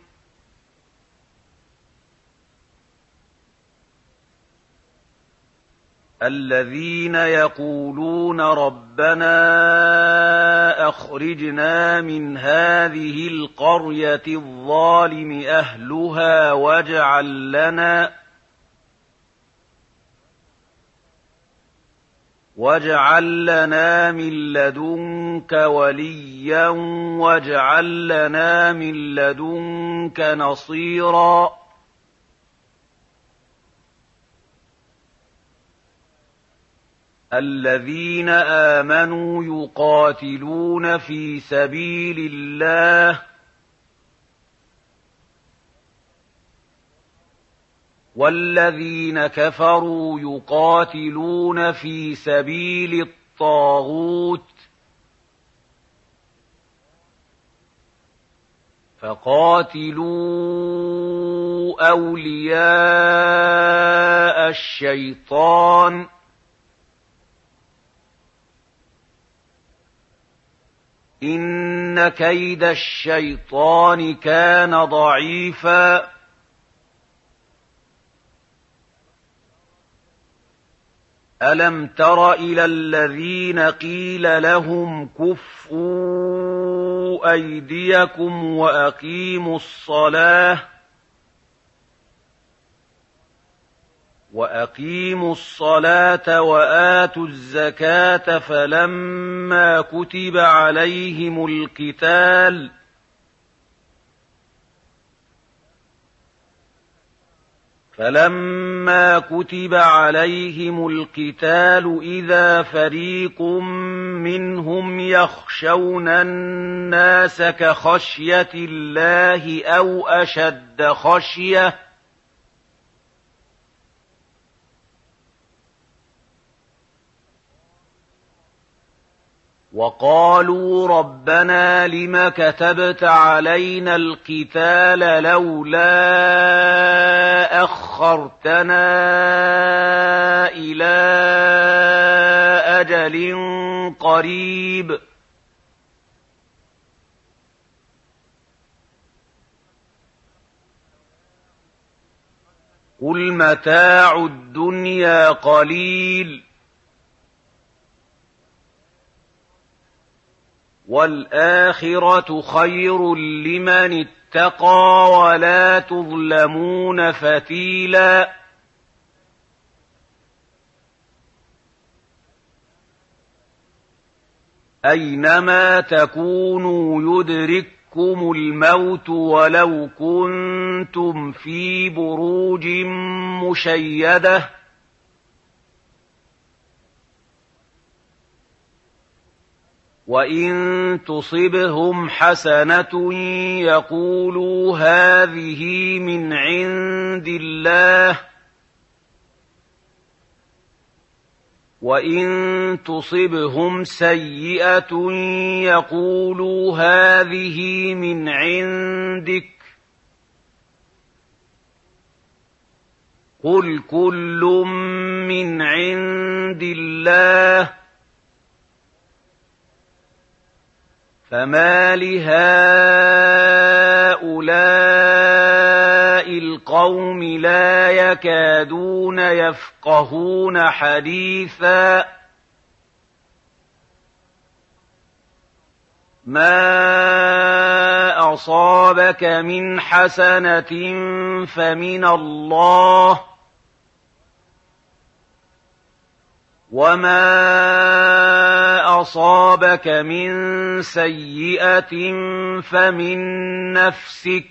الذين يقولون ربنا أخرجنا من هذه القرية الظالم أهلها واجعل لنا واجعل لنا من لدنك وليا واجعل لنا من لدنك نصيرا الذين آمنوا يقاتلون في سبيل الله والذين كفروا يقاتلون في سبيل الطاغوت فقاتلوا أولياء الشيطان إن كيد الشيطان كان ضعيفا ألم تر إلى الذين قيل لهم كفوا أيديكم وأقيموا الصلاة وأقيموا الصلاة وآتوا الزكاة فلما كتب عليهم القتال فلما كتب عليهم القتال إذا فريق منهم يخشون الناس كخشية الله أو أشد خشية وقالوا ربنا لم كتبت علينا القتال لولا أخرتنا إلى أجل قريب قل متاع الدنيا قليل والآخرة خير لمن اتقى ولا تظلمون فتيلا أينما تكونوا يدرككم الموت ولو كنتم في بروج مشيدة وإن تصبهم حسنة يقولوا هذه من عند الله وإن تصبهم سيئة يقولوا هذه من عندك قل كل من عند الله فما لهؤلاء القوم لا يكادون يفقهون حديثا ما أصابك من حسنة فمن الله وما أصابك من سيئة فمن نفسك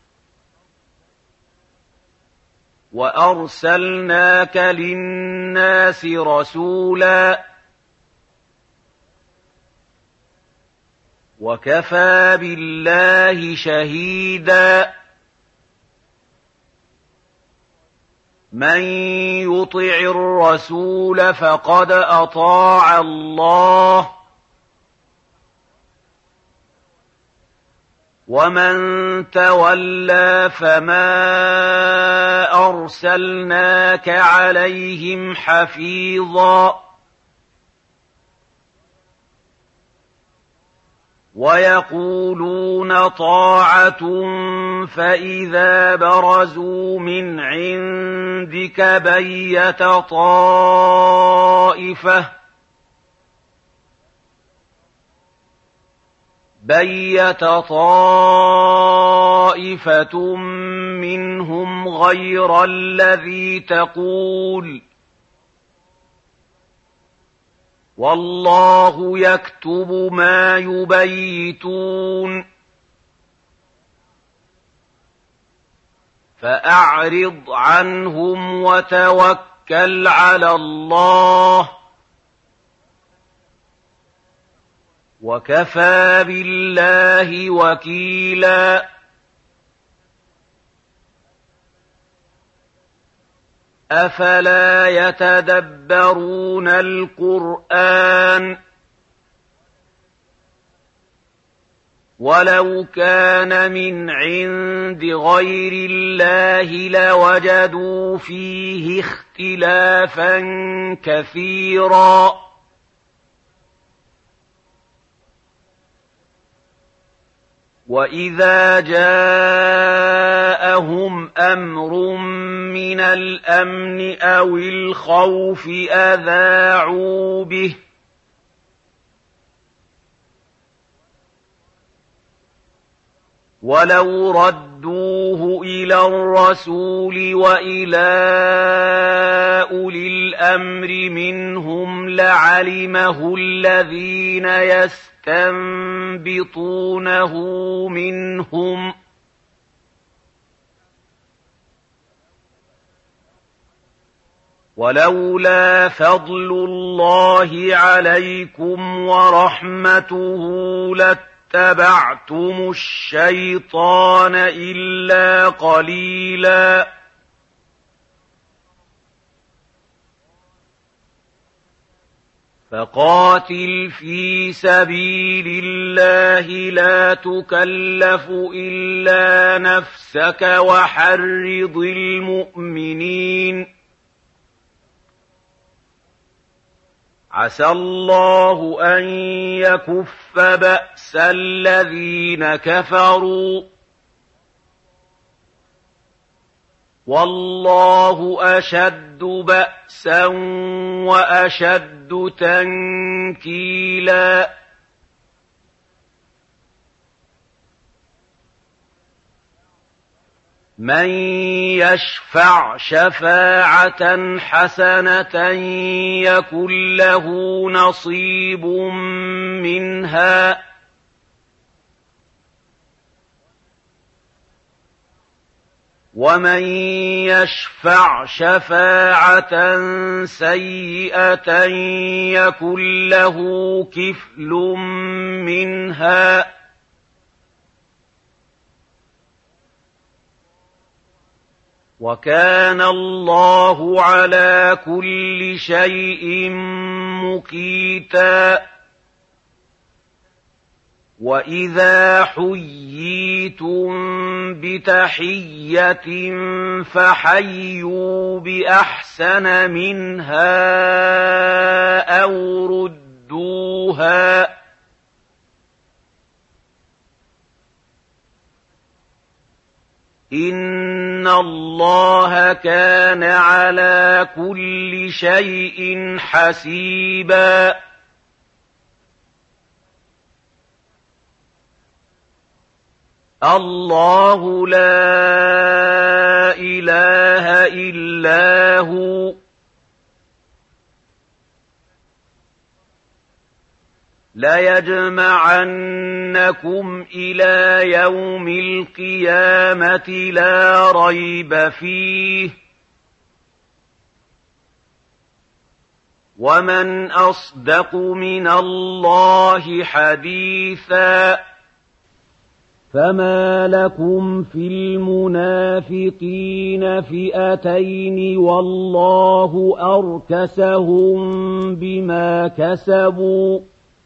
وأرسلناك للناس رسولا وكفى بالله شهيدا من يطع الرسول فقد أطاع الله ومن تولى فما أرسلناك عليهم حفيظا ويقولون طاعة فإذا برزوا من عندك بيت طائفة بيت طائفة منهم غير الذي تقول والله يكتب ما يبيتون فأعرض عنهم وتوكل على الله وكفى بالله وكيلا أفلا يتدبرون القرآن ولو كان من عند غير الله لوجدوا فيه اختلافا كثيرا وإذا جاءهم أمر من الأمن أو الخوف أذاعوا به ولو ردوه إلى الرسول وإلى أولي الأمر منهم لعلمه الذين يستنبطونه منهم ولولا فضل الله عليكم ورحمته لاتبعتم الشيطان إلا قليلا فقاتل في سبيل الله لا تكلف إلا نفسك وحرض المؤمنين عسى الله أن يكف بأس الذين كفروا والله أشد بأسا وأشد تنكيلا من يشفع شفاعة حسنة يكن له نصيب منها ومن يشفع شفاعة سيئة يكن له كفل منها وكان الله على كل شيء مقيتا وإذا حييتم بتحية فحيوا بأحسن منها أو ردوها إن الله كان على كل شيء حسيبا الله لا إله إلا هو ليجمعنكم إلى يوم القيامة لا ريب فيه ومن أصدق من الله حديثا فما لكم في المنافقين فئتين والله أركسهم بما كسبوا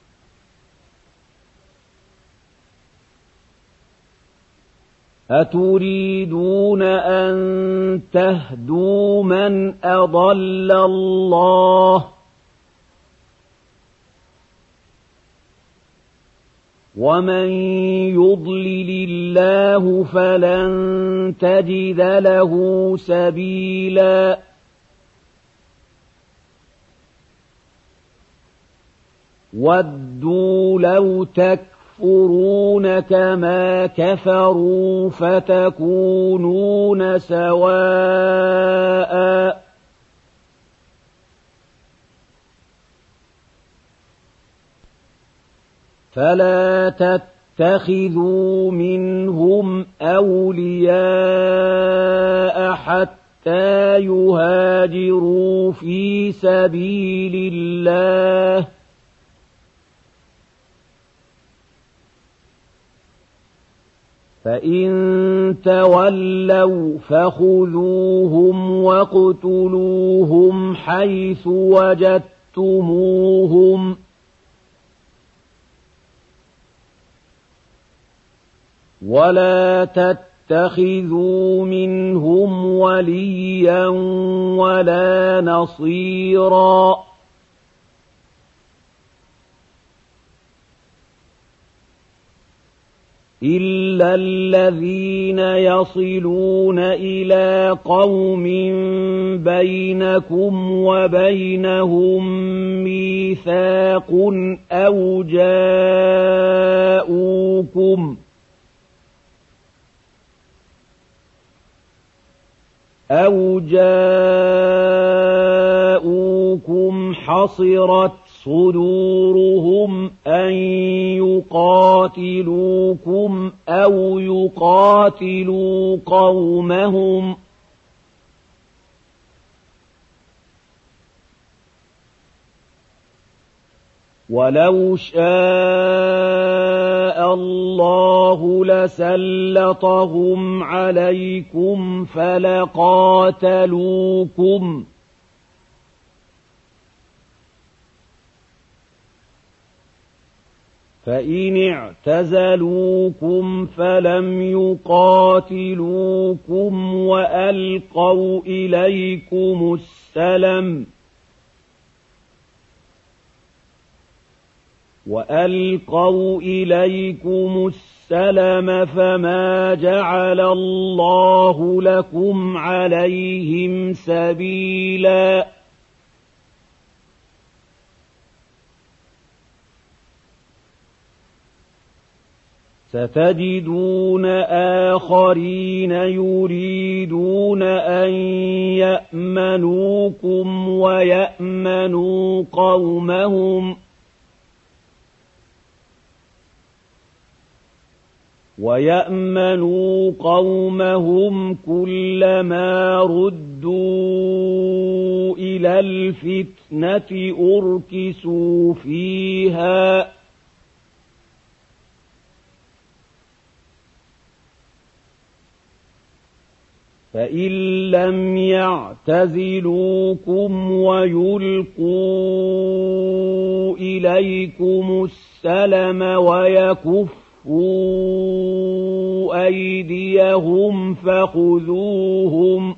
أتريدون أن تهدوا من أضل الله ومن يضلل الله فلن تجد له سبيلا ودوا لو تكفرون كما كفروا فتكونون سواء فلا تتخذوا منهم أولياء حتى يهاجروا في سبيل الله فإن تولوا فخذوهم واقتلوهم حيث وجدتموهم ولا تتخذوا منهم وليا ولا نصيرا إلا الذين يصلون إلى قوم بينكم وبينهم ميثاق أو جاءوكم أو جاءوكم حصرت صدورهم أن يقاتلوكم أو يقاتلوا قومهم وَلَوْ شَاءَ اللَّهُ لَسَلَّطَهُمْ عَلَيْكُمْ فَلَقَاتَلُوكُمْ فَإِنِ اعْتَزَلُوكُمْ فَلَمْ يُقَاتِلُوكُمْ وَأَلْقَوْا إِلَيْكُمُ السَّلَمَ وَأَلْقَوْا إِلَيْكُمُ السَّلَمَ فَمَا جَعَلَ اللَّهُ لَكُمْ عَلَيْهِمْ سَبِيلًا ستجدون آخرين يريدون أن يأمنوكم ويأمنوا قومهم ويأمنوا قومهم كلما ردوا إلى الفتنة أركسوا فيها فإن لم يعتزلوكم ويلقوا إليكم السلم ويكفوا أيديهم فخذوهم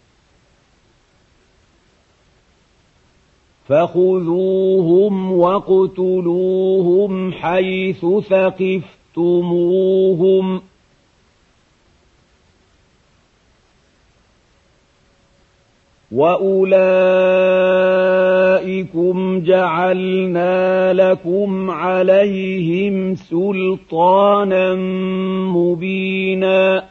فخذوهم واقتلوهم حيث ثقفتموهم وَأُولَئِكُمْ جَعَلْنَا لَكُمْ عَلَيْهِمْ سُلْطَانًا مُبِينًا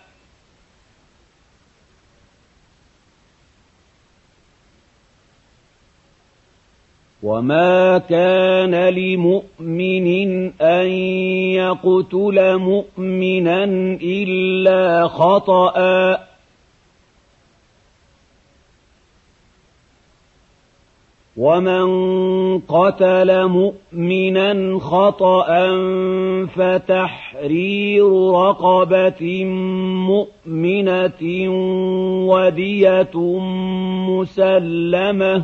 وَمَا كَانَ لِمُؤْمِنٍ أَن يَقْتُلَ مُؤْمِنًا إِلَّا خَطَأً وَمَنْ قَتَلَ مُؤْمِنًا خَطَأً فَتَحْرِيرُ رَقَبَةٍ مُؤْمِنَةٍ وَدِيَةٌ مُسَلَّمَةٌ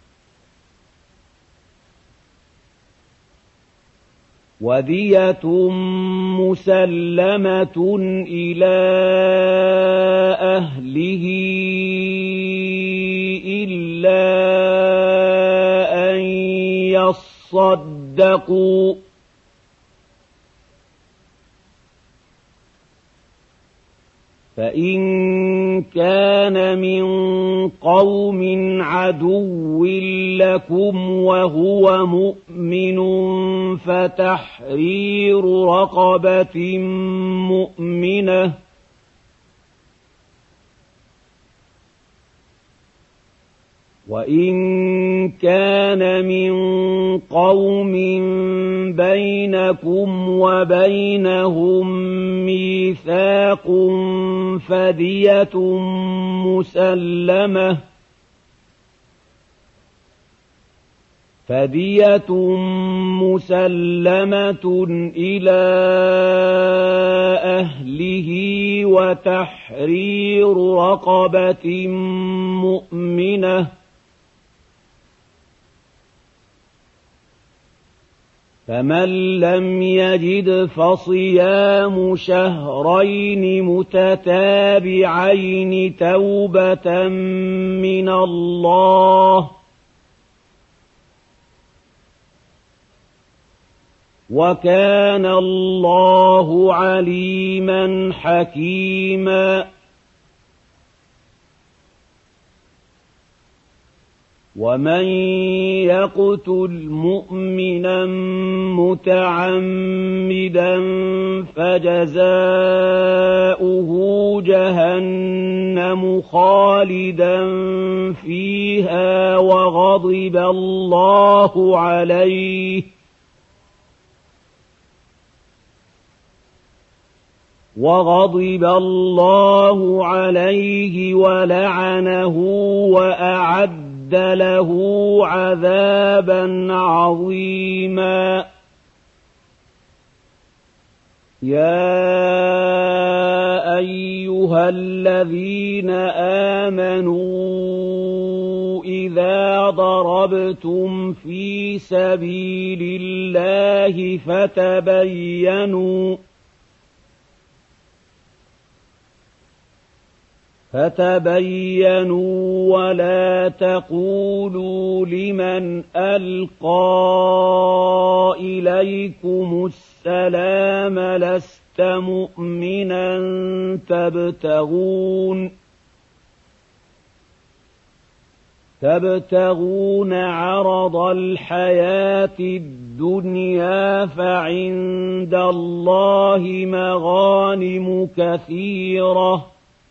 وَدِيَةٌ مُسَلَّمَةٌ إِلَى أَهْلِهِ إِلَّا أَن يَصَّدَّقُوا فَإِن كَانَ مِن قَوْمٍ عَدُوٍّ لَّكُمْ وَهُوَ مُؤْمِنٌ فَتَحْرِيرُ رَقَبَةٍ مُّؤْمِنَةٍ وَإِن كَانَ مِن قَوْمٍ بَيْنَكُمْ وَبَيْنَهُم مِّيثَاقٌ فَدِيَةٌ مُسَلَّمَةٌ فَدِيَةٌ مُسَلَّمَةٌ إِلَى أَهْلِهِ وَتَحْرِيرُ رَقَبَةٍ مُّؤْمِنَةٍ فَمَن لَّمْ يَجِدْ فَصِيَامُ شَهْرَيْنِ مُتَتَابِعَيْنِ تَوْبَةً مِّنَ اللَّهِ وَكَانَ اللَّهُ عَلِيمًا حَكِيمًا وَمَن يَقْتُلْ مُؤْمِنًا مُّتَعَمِّدًا فَجَزَاؤُهُ جَهَنَّمُ خَالِدًا فِيهَا وَغَضِبَ اللَّهُ عَلَيْهِ وَغَضِبَ اللَّهُ عَلَيْهِ وَلَعَنَهُ وَأَعَدَّ أعد له عذابا عظيما يا أيها الذين آمنوا إذا ضربتم في سبيل الله فتبينوا فتبينوا ولا تقولوا لمن ألقى إليكم السلام لست مؤمنا تبتغون تبتغون عرض الحياة الدنيا فعند الله مغانم كثيرة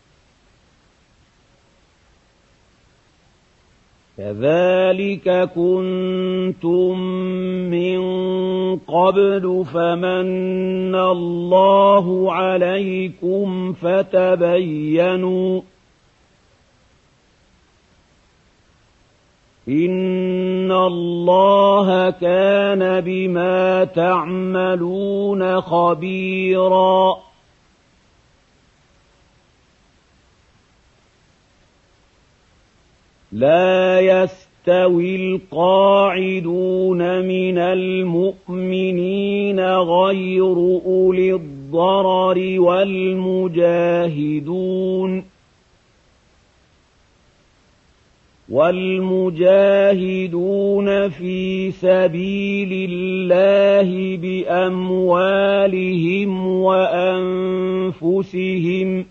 كذلك كنتم من قبل فمن الله عليكم فتبينوا إن الله كان بما تعملون خبيرا لا يستوي القاعدون من المؤمنين غير أولي الضرر والمجاهدون والمجاهدون في سبيل الله بأموالهم وأنفسهم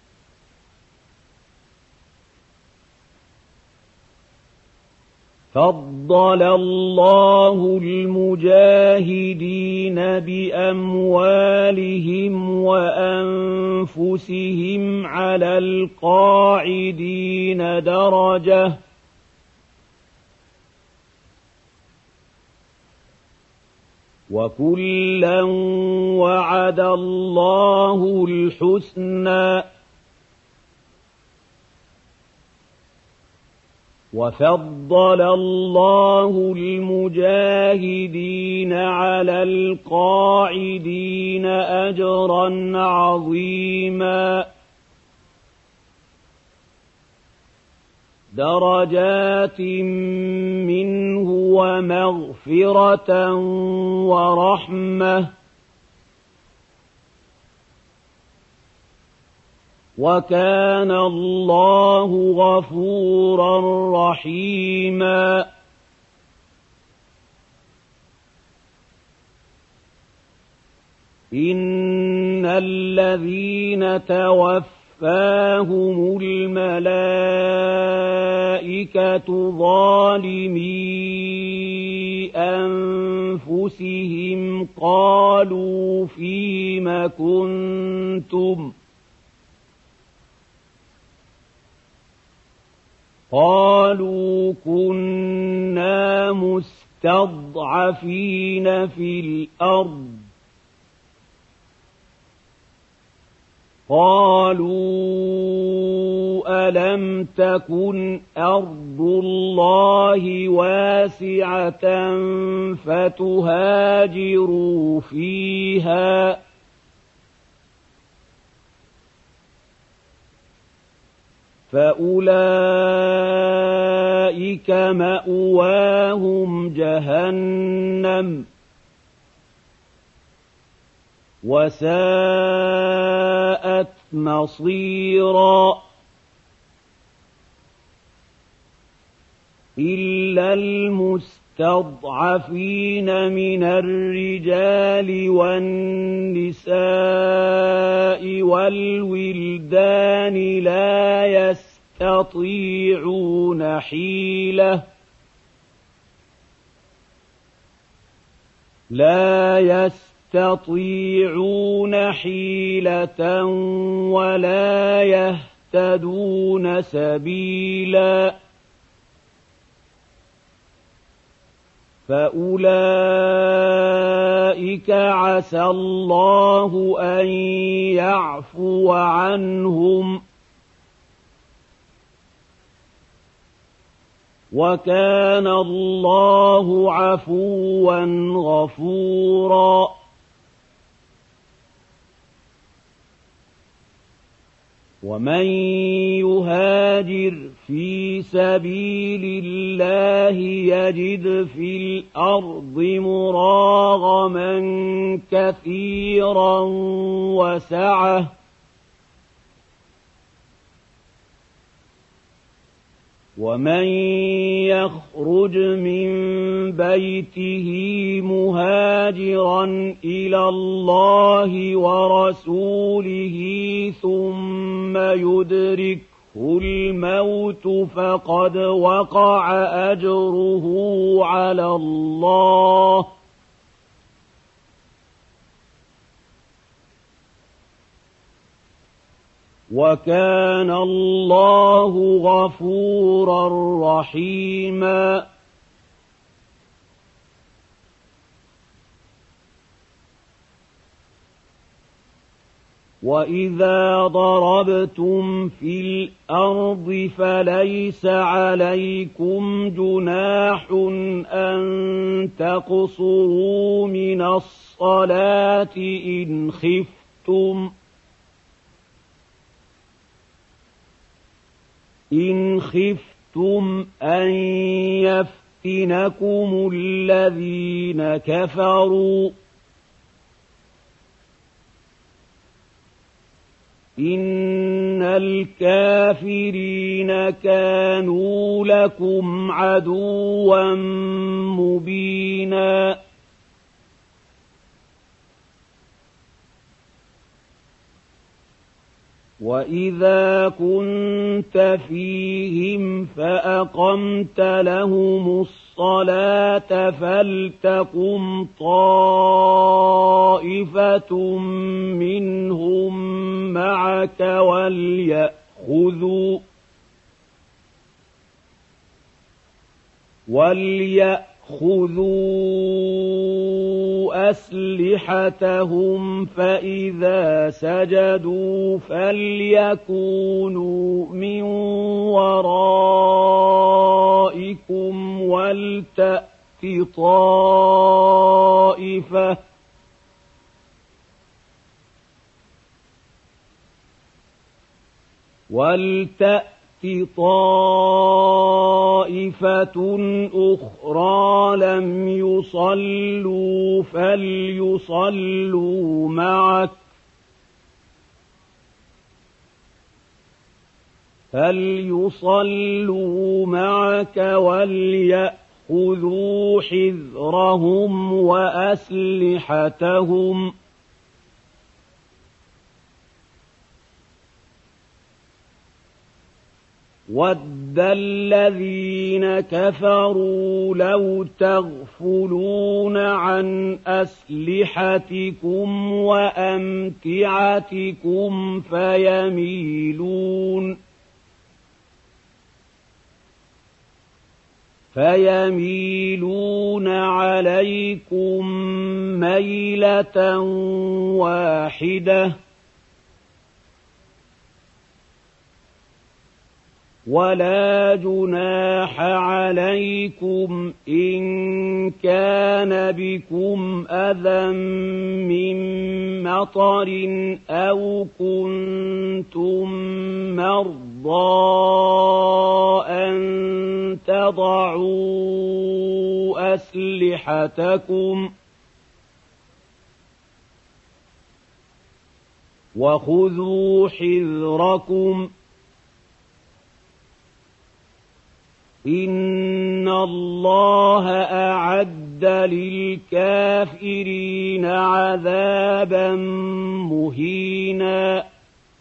فضل الله المجاهدين بأموالهم وأنفسهم على القاعدين درجة وكلا وعد الله الحسنى وفضل الله المجاهدين على القاعدين أجرا عظيما درجات منه ومغفرة ورحمة وكان الله غفورا رحيما إن الذين توفاهم الملائكة ظالمي أنفسهم قالوا فيم كنتم قالوا كنا مستضعفين في الأرض قالوا ألم تكن أرض الله واسعة فتهاجروا فيها فأولئك مأواهم جهنم وساءت مصيرا إلا المستضعفين من الرجال والنساء والولدان لا يستطيعون حيلة لا يستطيعون حيلة ولا يهتدون سبيلا فأولئك عسى الله أن يعفو عنهم وكان الله عفوا غفورا ومن يهاجر في سبيل الله يجد في الأرض مراغما كثيرا وسعة ومن يخرج من بيته مهاجرا إلى الله ورسوله ثم يدركه الموت فقد وقع أجره على الله وكان الله غفورا رحيما وإذا ضربتم في الأرض فليس عليكم جناح أن تقصروا من الصلاة إن خفتم إن خفتم أن يفتنكم الذين كفروا إن الكافرين كانوا لكم عدوا مبينا وإذا كنت فيهم فأقمت لهم الصلاة فلتقم طائفة منهم معك وليأخذوا وليأخذوا أسلحتهم فإذا سجدوا فليكونوا من ورائكم ولتأت طائفة ولتأت طائفة أخرى لم يصلوا فليصلوا معك فليصلوا معك وليأخذوا حذرهم وأسلحتهم وَدَّ الَّذِينَ كَفَرُوا لَوْ تَغْفُلُونَ عَنْ أَسْلِحَتِكُمْ وَأَمْتِعَتِكُمْ فَيَمِيلُونَ فَيَمِيلُونَ عَلَيْكُمْ مَيْلَةً وَاحِدَةً ولا جناح عليكم إن كان بكم أذى من مطر أو كنتم مرضى أن تضعوا أسلحتكم وخذوا حذركم إن الله أعد للكافرين عذابا مهينا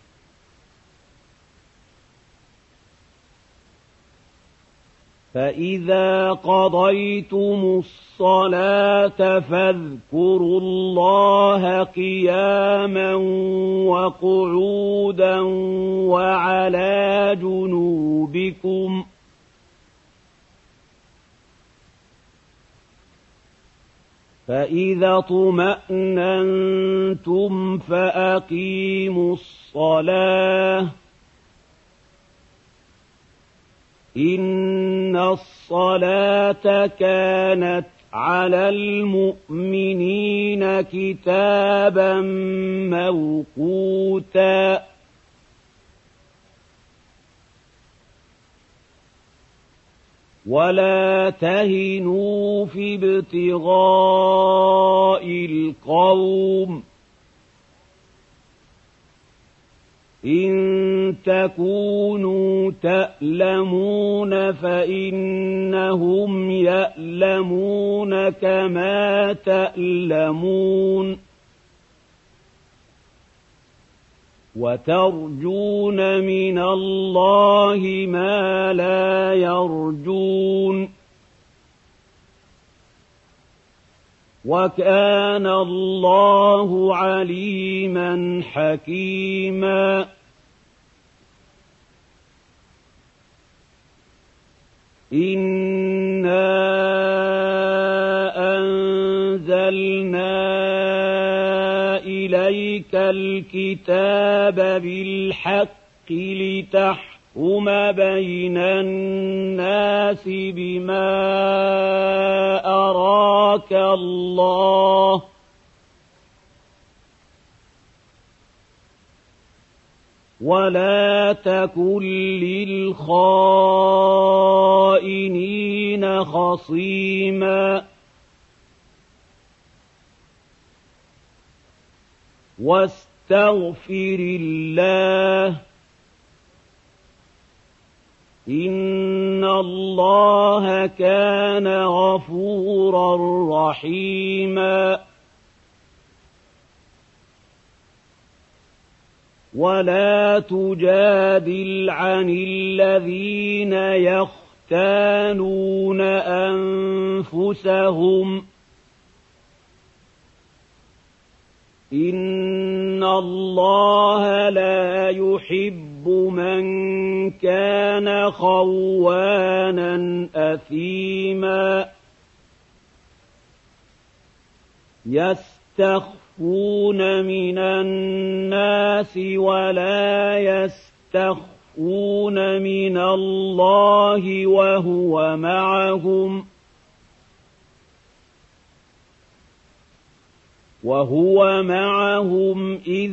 فإذا قضيتم الصلاة فاذكروا الله قياما وقعودا وعلى جنوبكم فإذا اطمأننتم فأقيموا الصلاة إن الصلاة الصلاة كانت على المؤمنين كتابا موقوتا ولا تهنوا في ابتغاء القوم إن تكونوا تألمون فإنهم يألمون كما تألمون وترجون من الله ما لا يرجون وكان الله عليما حكيما إنا أنزلنا إليك الكتاب بالحق لتحكم بين الناس بما أراك الله ولا تكن للخائنين خصيما واستغفر الله إن الله كان غفورا رحيما ولا تجادل عن الذين يختانون أنفسهم إن الله لا يحب من كان خوانا أثيما يستخفون من الناس ولا يستخفون من الله وهو معهم وهو معهم إذ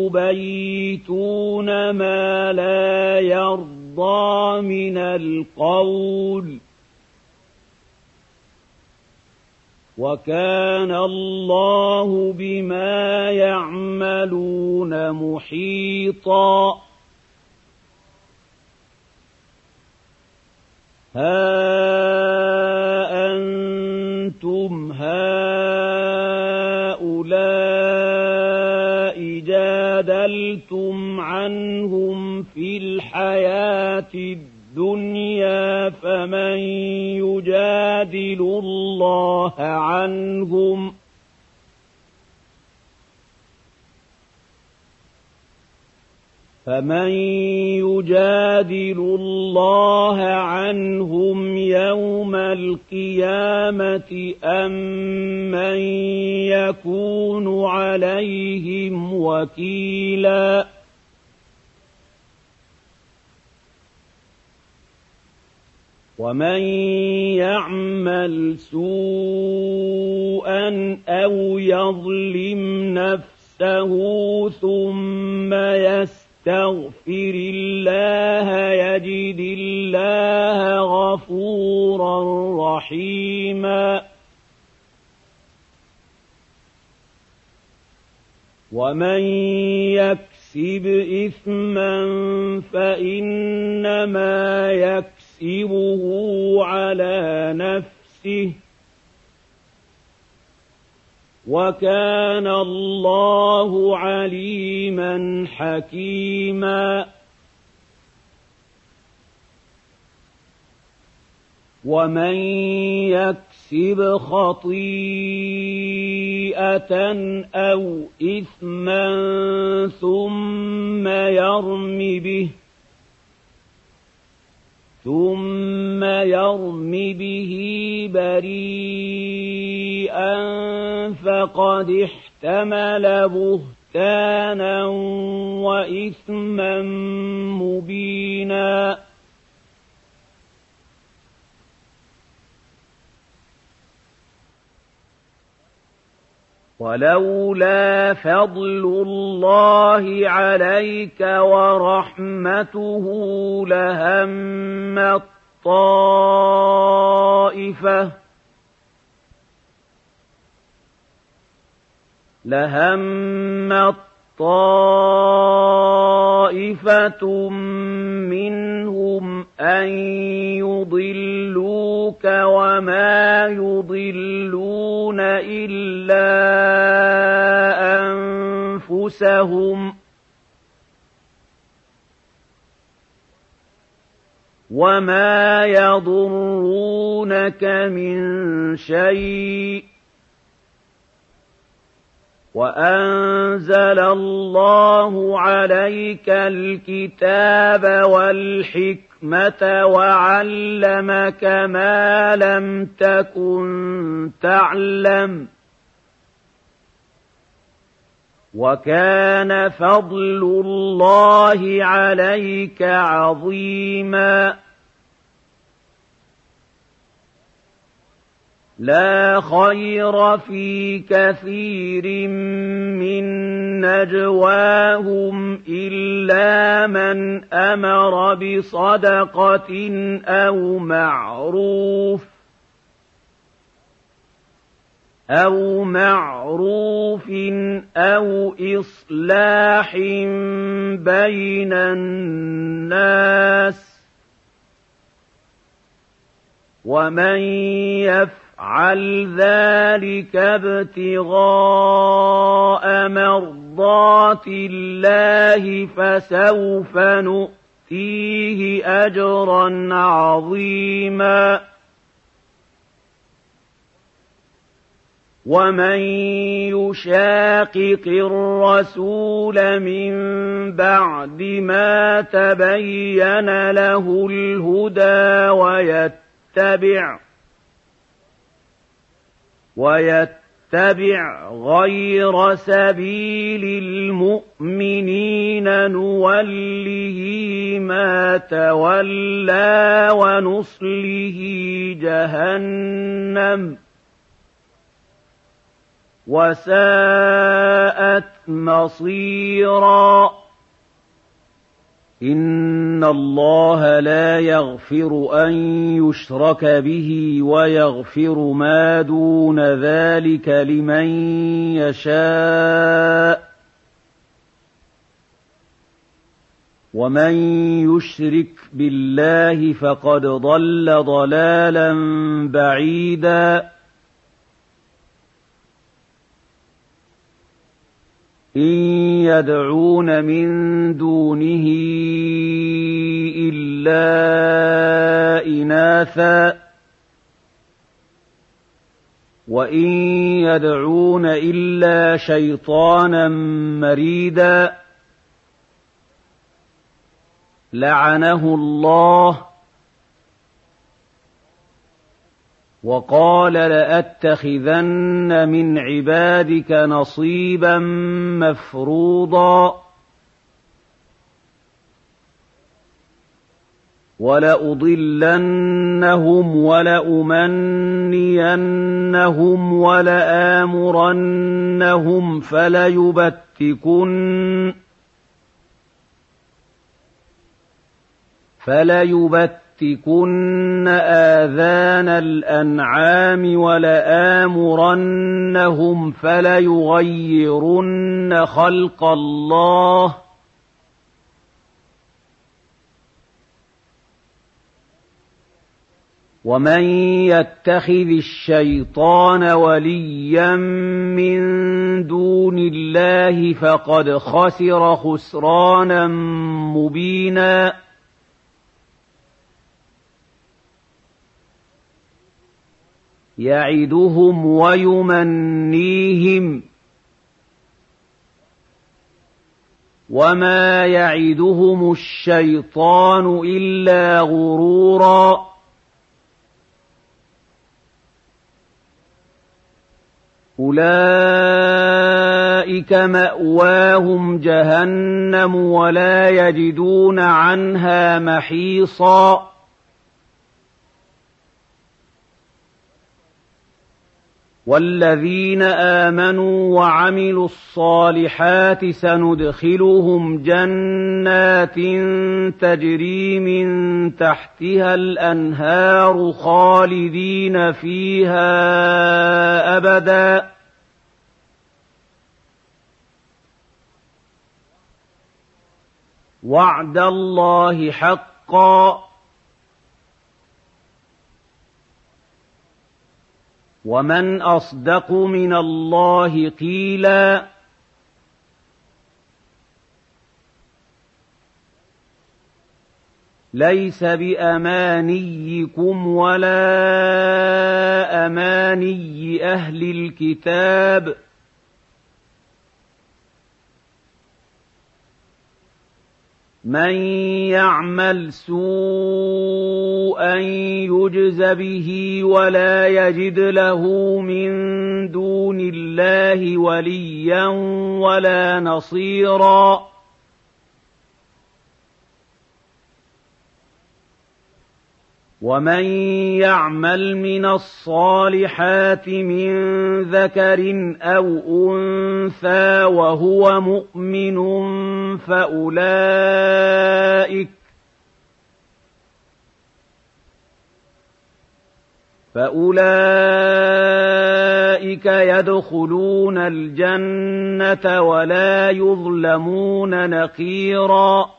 يبيتون ما لا يرضى من القول وكان الله بما يعملون محيطا ها أنتم هؤلاء جادلتم عنهم في الحياة الدنيا فمن يجادل الله عنهم فمن يجادل الله عنهم يوم القيامة أم من يكون عليهم وكيلا ومن يعمل سوءا أو يظلم نفسه ثم يستغفر استغفر الله يجد الله غفورا رحيما ومن يكسب إثما فإنما يكسبه على نفسه وكان الله عليما حكيما ومن يكسب خطيئة أو إثما ثم يرم به ثم يرم به بريئا فقد احتمل بهتانا وإثما مبينا ولولا فضل الله عليك ورحمته لهمت طائفة لهمت طائفة منهم أن يضلوك وما يضلون إلا أنفسهم وما يضرونك من شيء وأنزل الله عليك الكتاب والحكمة وعلمك ما لم تكن تعلم وكان فضل الله عليك عظيما لا خير في كثير من نجواهم إلا من أمر بصدقة أو معروف أو معروف أو إصلاح بين الناس ومن يفعل فعل ذلك ابتغاء مرضات الله فسوف نؤتيه أجرا عظيما ومن يشاقق الرسول من بعد ما تبين له الهدى ويتبع ويتبع غير سبيل المؤمنين نوله ما تولى ونصله جهنم وساءت مصيرا إن الله لا يغفر أن يشرك به ويغفر ما دون ذلك لمن يشاء ومن يشرك بالله فقد ضل ضلالا بعيدا إن يدعون من دونه إلا إناثا وإن يدعون إلا شيطانا مريدا لعنه الله وقال لأتخذن من عبادك نصيبا مفروضا ولأضلنهم ولأمنينهم ولآمرنهم فليبتكن فليبتكن آذان الأنعام ولآمرنهم فليغيرن خلق الله ومن يتخذ الشيطان وليا من دون الله فقد خسر خسرانا مبينا يعدهم ويمنيهم وما يعدهم الشيطان إلا غرورا أولئك مأواهم جهنم ولا يجدون عنها محيصا والذين آمنوا وعملوا الصالحات سندخلهم جنات تجري من تحتها الأنهار خالدين فيها أبدا وعد الله حقا ومن أصدق من الله قيلا ليس بأمانيكم ولا أماني أهل الكتاب من يعمل سوءا يجز به ولا يجد له من دون الله وليا ولا نصيرا ومن يعمل من الصالحات من ذكر أو أنثى وهو مؤمن فأولئك فأولئك يدخلون الجنة ولا يظلمون نقيرا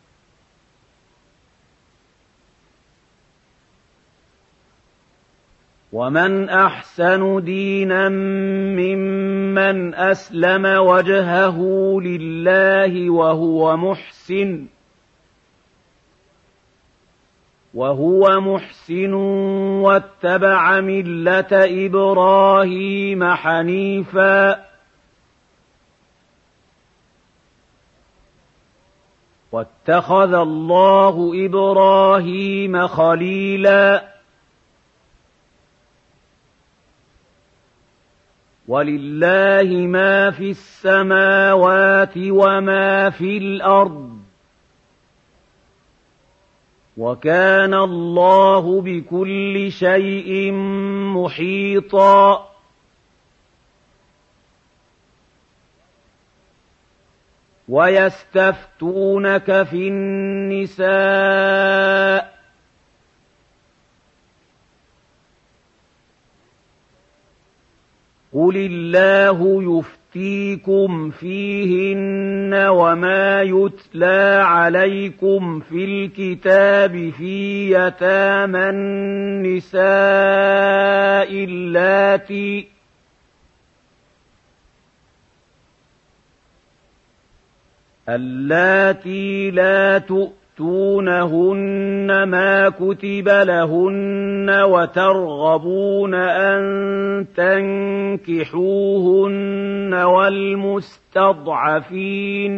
ومن أحسن دينا ممن أسلم وجهه لله وهو محسن وهو محسن واتبع ملة إبراهيم حنيفا واتخذ الله إبراهيم خليلا ولله ما في السماوات وما في الأرض وكان الله بكل شيء محيطا ويستفتونك في النساء قل الله يفتيكم فيهن وما يتلى عليكم في الكتاب في يتامى النساء اللاتي اللاتي لا تؤتونهن ما كتب لهن وترغبون أن تنكحوهن والمستضعفين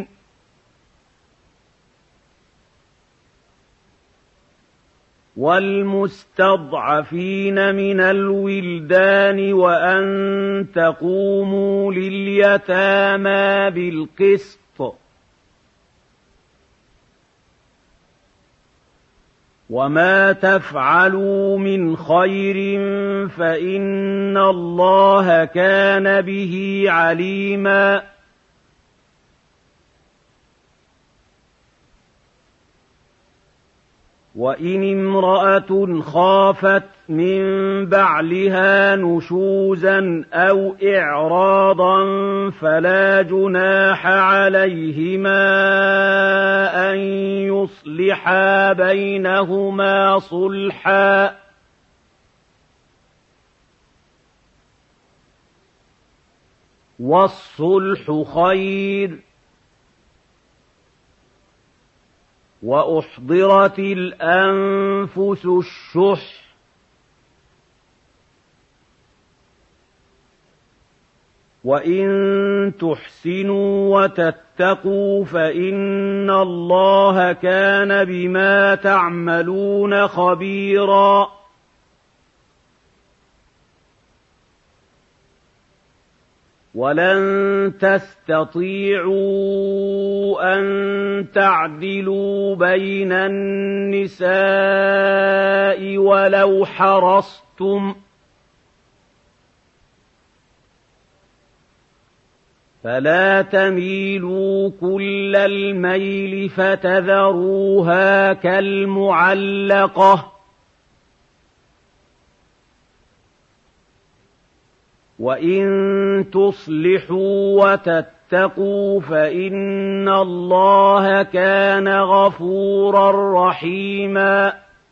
والمستضعفين من الولدان وأن تقوموا لليتامى بالقسط وما تفعلوا من خير فإن الله كان به عليما وإن امرأة خافت من بعلها نشوزا أو إعراضا فلا جناح عليهما أن يصلحا بينهما صلحا والصلح خير وأحضرت الأنفس الشح وإن تحسنوا وتتقوا فإن الله كان بما تعملون خبيرا ولن تستطيعوا أن تعدلوا بين النساء ولو حرصتم فلا تميلوا كل الميل فتذروها كالمعلقة وإن تصلحوا وتتقوا فإن الله كان غفورا رحيما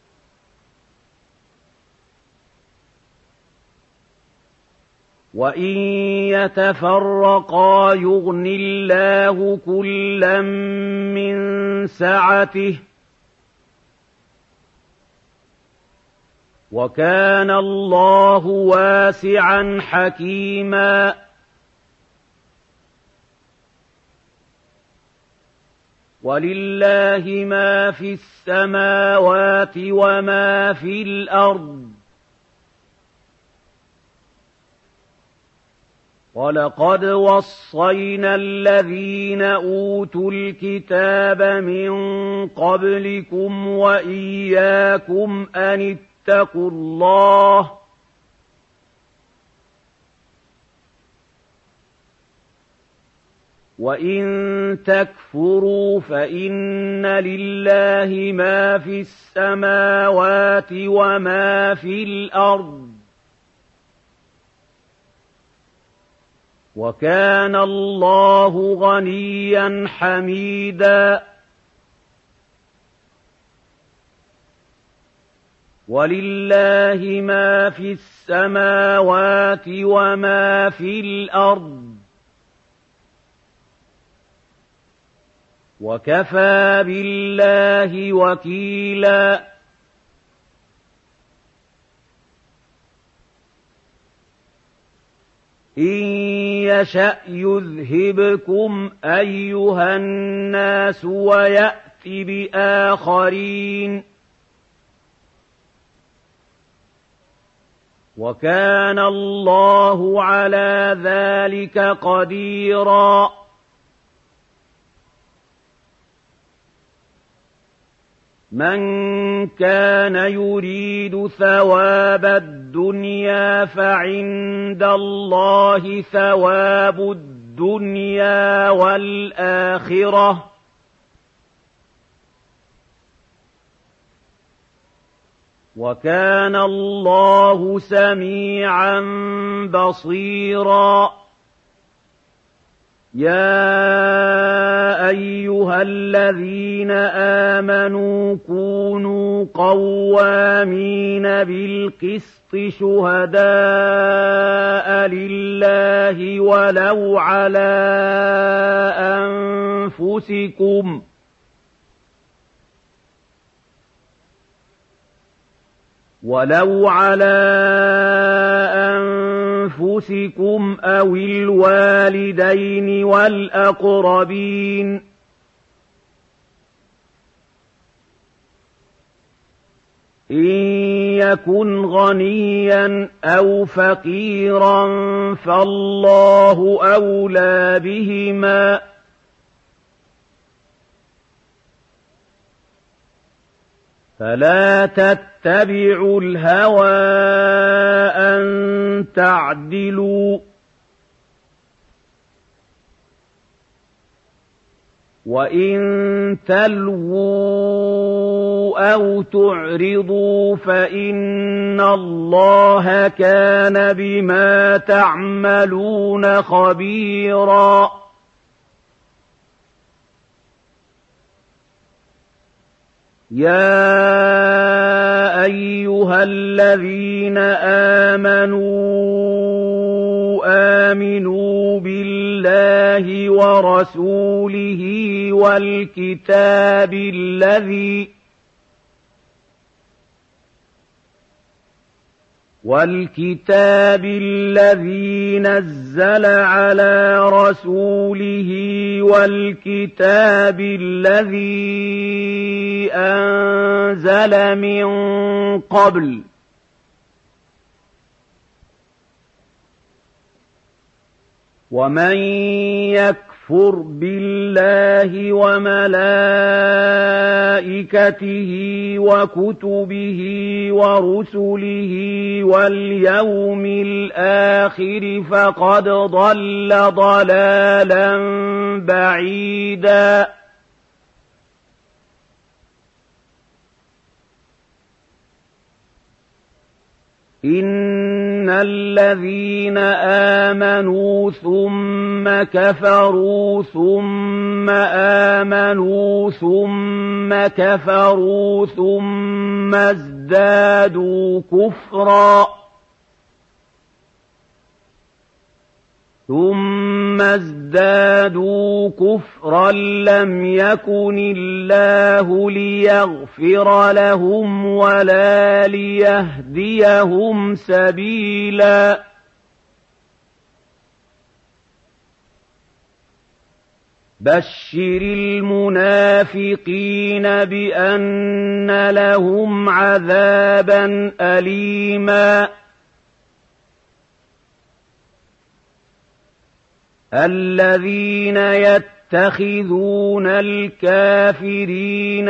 وإن يتفرقا يغن الله كلا من سعته وكان الله واسعا حكيما ولله ما في السماوات وما في الأرض وَلَقَدْ وَصَّيْنَا الَّذِينَ أُوتُوا الْكِتَابَ مِن قَبْلِكُمْ وَإِيَّاكُمْ أَنِ اتَّقُوا اللَّهَ وَإِن تَكْفُرُوا فَإِنَّ لِلَّهِ مَا فِي السَّمَاوَاتِ وَمَا في الْأَرْضِ وَكَانَ اللَّهُ غَنِيًّا حَمِيدًا وَلِلَّهِ مَا فِي السَّمَاوَاتِ وَمَا فِي الْأَرْضِ وَكَفَى بِاللَّهِ وَكِيلًا إِن يَشَأْ يُذْهِبْكُمْ أَيُّهَا النَّاسُ وَيَأْتِ بِآخَرِينَ وَكَانَ اللَّهُ عَلَى ذَلِكَ قَدِيرًا مَنْ كَانَ يُرِيدُ ثَوَابَ الدُّنْيَا فَعِندَ اللَّهِ ثَوَابُ الدُّنْيَا وَالْآخِرَةِ وَكَانَ اللَّهُ سَمِيعًا بَصِيرًا يَا أَيُّهَا الَّذِينَ آمَنُوا كُونُوا قَوَّامِينَ بِالْقِسْطِ شُهَدَاءَ لِلَّهِ وَلَوْ عَلَىٰ أَنفُسِكُمْ وَلَوْ عَلَىٰ أَنفُسِكُمْ أَوِ الْوَالِدَيْنِ وَالْأَقْرَبِينَ إِن يَكُنْ غَنِيًّا أَوْ فَقِيرًا فَاللَّهُ أَوْلَىٰ بِهِمَا فَلَا تَتَّبِعُوا الْهَوَىٰ أَن تَعْدِلُوا ۚ وَإِن تَلْوُوا أَوْ تُعْرِضُوا فَإِنَّ اللَّهَ كَانَ بِمَا تَعْمَلُونَ خَبِيرًا يَا أَيُّهَا الَّذِينَ آمَنُوا آمِنُوا بِاللَّهِ وَرَسُولِهِ وَالْكِتَابِ الَّذِي وَالْكِتَابِ الَّذِي نَزَّلَ عَلَىٰ رَسُولِهِ وَالْكِتَابِ الَّذِي أَنزَلَ مِن قَبْلُ ۚ وَمَن يَكْفُرْ يكفر بالله وملائكته وكتبه ورسله واليوم الآخر فقد ضل ضلالا بعيدا إن الذين آمنوا ثم كفروا ثم آمنوا ثم كفروا ثم ازدادوا كفرا ثم ازدادوا كفرا لم يكن الله ليغفر لهم ولا ليهديهم سبيلا بشر المنافقين بأن لهم عذابا أليما الذين يتخذون الكافرين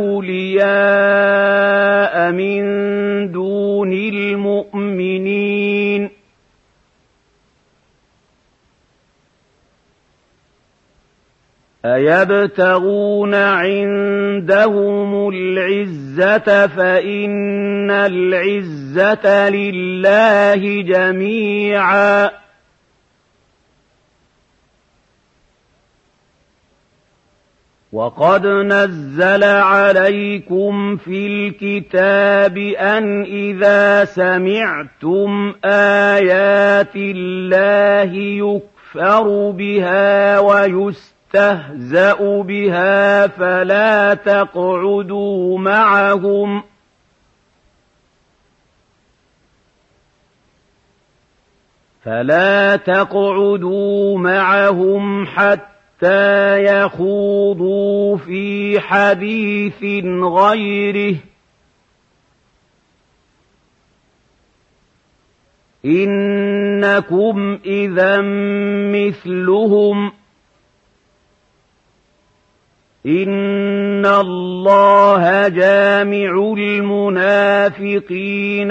أولياء من دون المؤمنين أيبتغون عندهم العزة فإن العزة لله جميعا وقد نزل عليكم في الكتاب أن إذا سمعتم آيات الله يكفر بها ويستهزأ بها فلا تقعدوا معهم فلا تقعدوا معهم حتى حتى يخوضوا في حديث غيره إنكم إذا مثلهم إن الله جامع المنافقين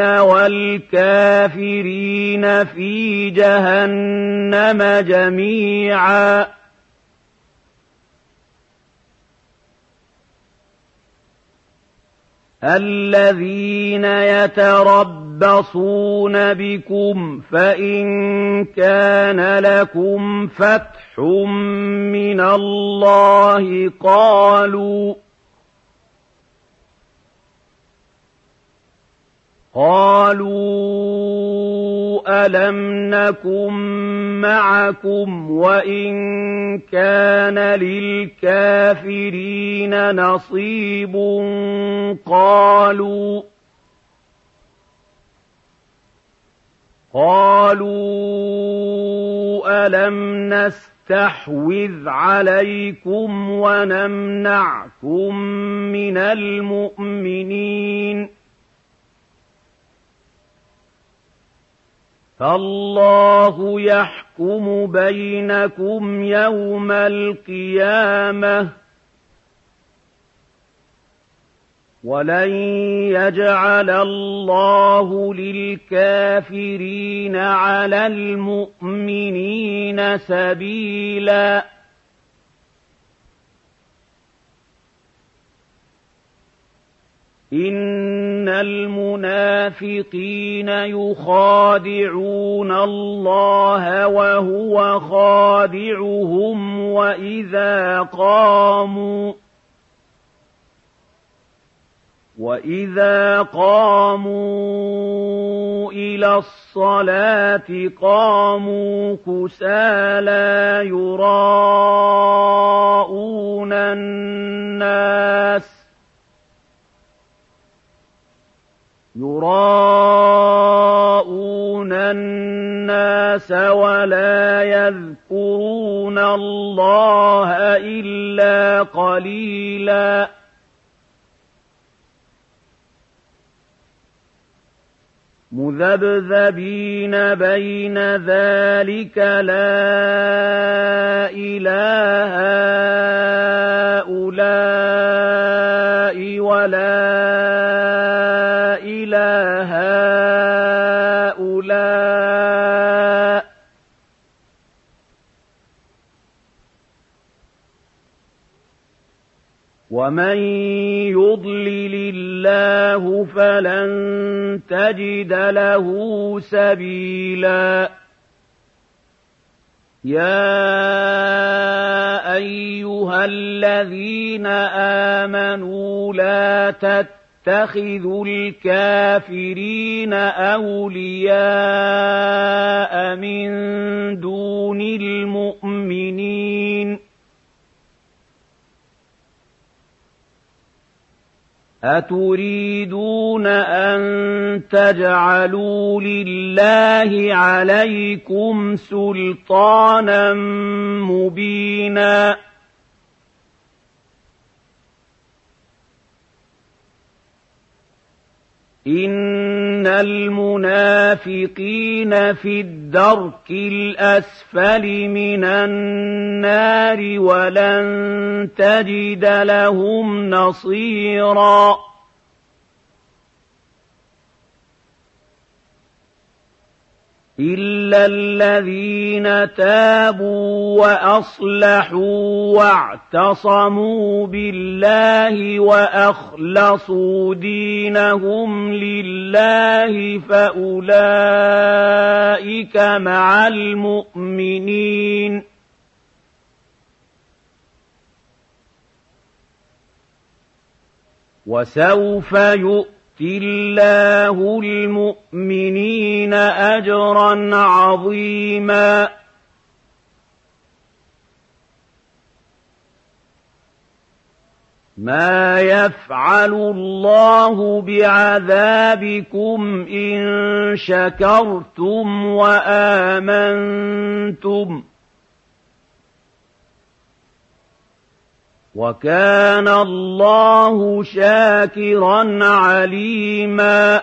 والكافرين في جهنم جميعا الذين يتربصون بكم فإن كان لكم فتح من الله قالوا قالوا ألم نكن معكم وإن كان للكافرين نصيب قالوا قالوا ألم نستحوذ عليكم ونمنعكم من المؤمنين فالله يحكم بينكم يوم القيامة ولن يجعل الله للكافرين على المؤمنين سبيلا إن المنافقين يخادعون الله وهو خادعهم وإذا قاموا وإذا قاموا إلى الصلاة قاموا كسالى يراءون الناس يراءون الناس ولا يذكرون الله إلا قليلا مذبذبين بين ذلك لا إله هؤلاء ولا إله هؤلاء ومن يضلل الله فلن تجد له سبيلا يا أيها الذين آمنوا لا تتخذوا الكافرين أولياء من دون المؤمنين أتريدون أن تجعلوا لله عليكم سلطانا مبينا إن المنافقين في الدرك الأسفل من النار ولن تجد لهم نصيرا إلا الذين تابوا وأصلحوا واعتصموا بالله وأخلصوا دينهم لله فأولئك مع المؤمنين وسوف يؤمنون الله المؤمنين أجرا عظيما ما يفعل الله بعذابكم إن شكرتم وآمنتم وكان الله شاكرا عليما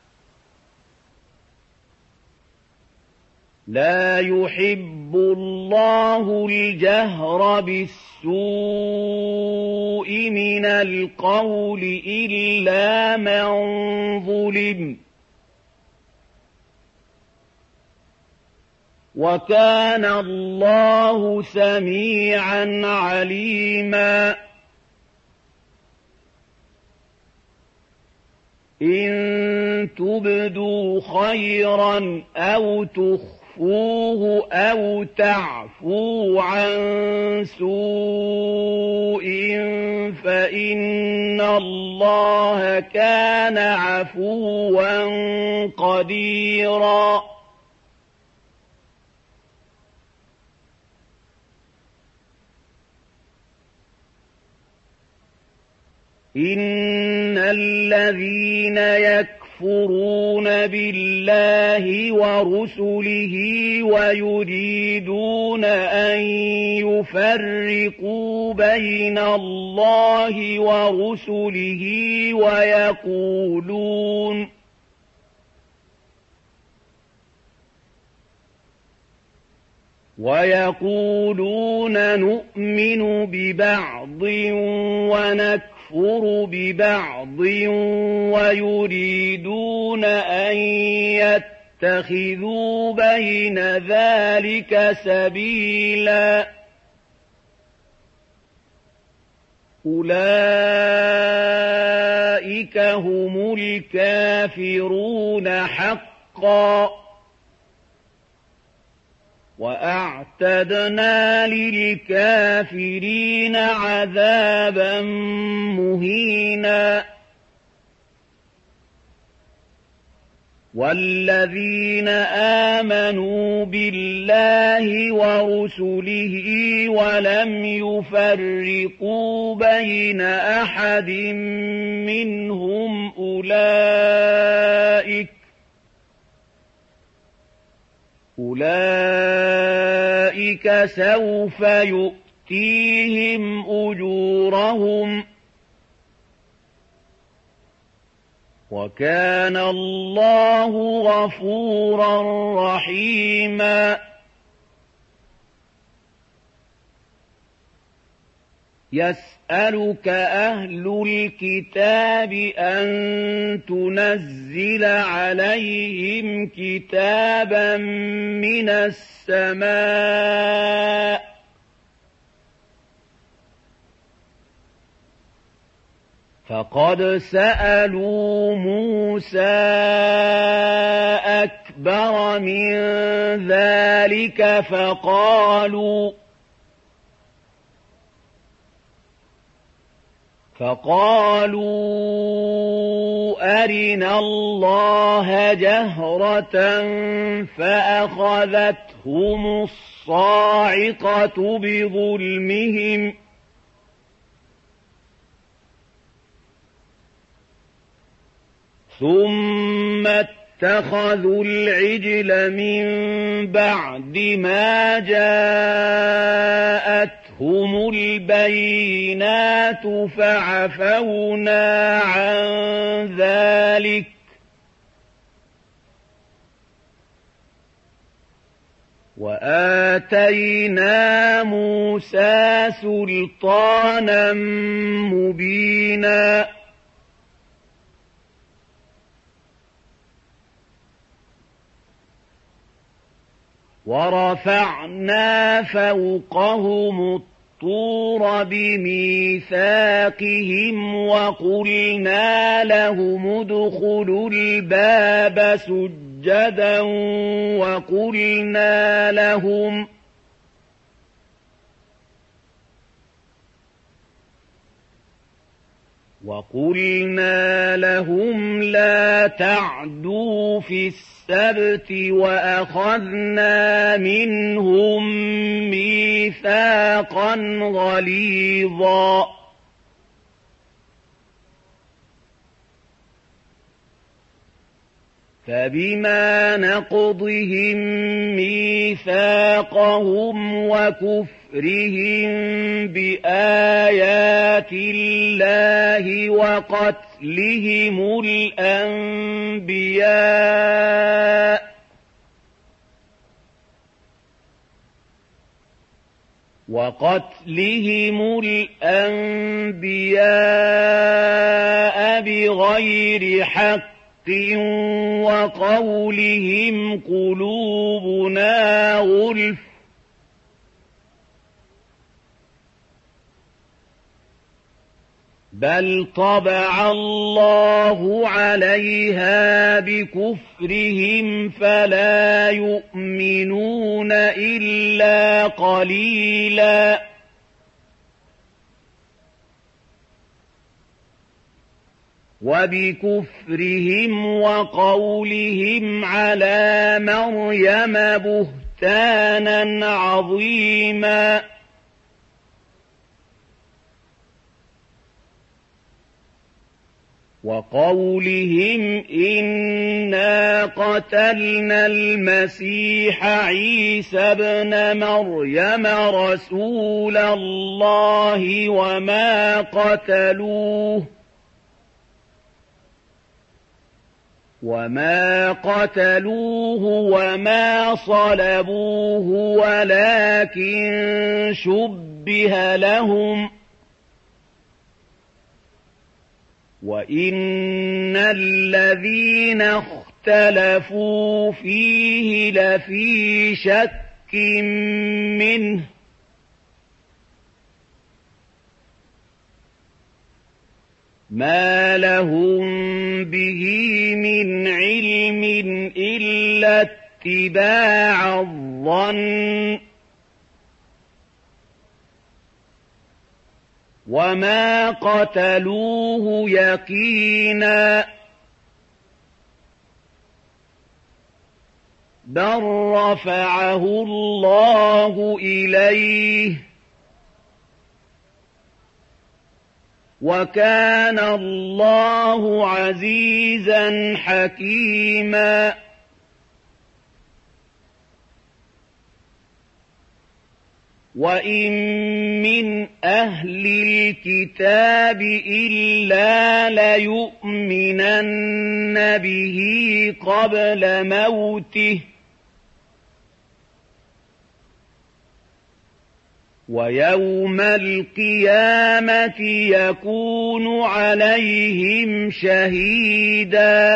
لا يحب الله الجهر بالسوء من القول إلا من ظلم وكان الله سميعا عليما إن تبدوا خيرا أو تخفوه أو تعفوا عن سوء فإن الله كان عفوا قديرا إن الذين يكفرون بالله ورسله ويريدون أن يفرقوا بين الله ورسله ويقولون ويقولون نؤمن ببعض ونكفر يكفر ببعض ويريدون أن يتخذوا بين ذلك سبيلا أولئك هم الكافرون حقا وأعتدنا للكافرين عذابا مهينا والذين آمنوا بالله ورسله ولم يفرقوا بين أحد منهم أولئك أولئك سوف يؤتيهم أجورهم وكان الله غفورا رحيما يسألك أهل الكتاب أن تنزل عليهم كتابا من السماء فقد سألوا موسى أكبر من ذلك فقالوا فقالوا أرنا الله جهرة فأخذتهم الصاعقة بظلمهم ثم اتخذوا العجل من بعد ما جاءتهم البينات فعفونا عن ذلك وآتينا موسى سلطانا مبينا ورفعنا فوقهم الطور بميثاقهم وقلنا لهم ادخلوا الباب سجدا وقلنا لهم وقلنا لهم لا تعدوا في السبت وأخذنا منهم ميثاقا غليظا فبما نقضهم ميثاقهم وكفرهم بآيات الله وقتلهم الأنبياء وقتلهم الأنبياء بغير حق وقولهم قلوبنا غلف بل طبع الله عليها بكفرهم فلا يؤمنون إلا قليلا وبكفرهم وقولهم على مريم بهتانا عظيما وقولهم إنا قتلنا المسيح عيسى ابن مريم رسول الله وما قتلوه وما قتلوه وما صلبوه ولكن شبه لهم وإن الذين اختلفوا فيه لفي شك منه ما لهم به من علم إلا اتباع الظن وما قتلوه يقينا بل رفعه الله إليه وكان الله عزيزا حكيما وإن من أهل أهل الكتاب إلا ليؤمنن به قبل موته ويوم القيامة يكون عليهم شهيدا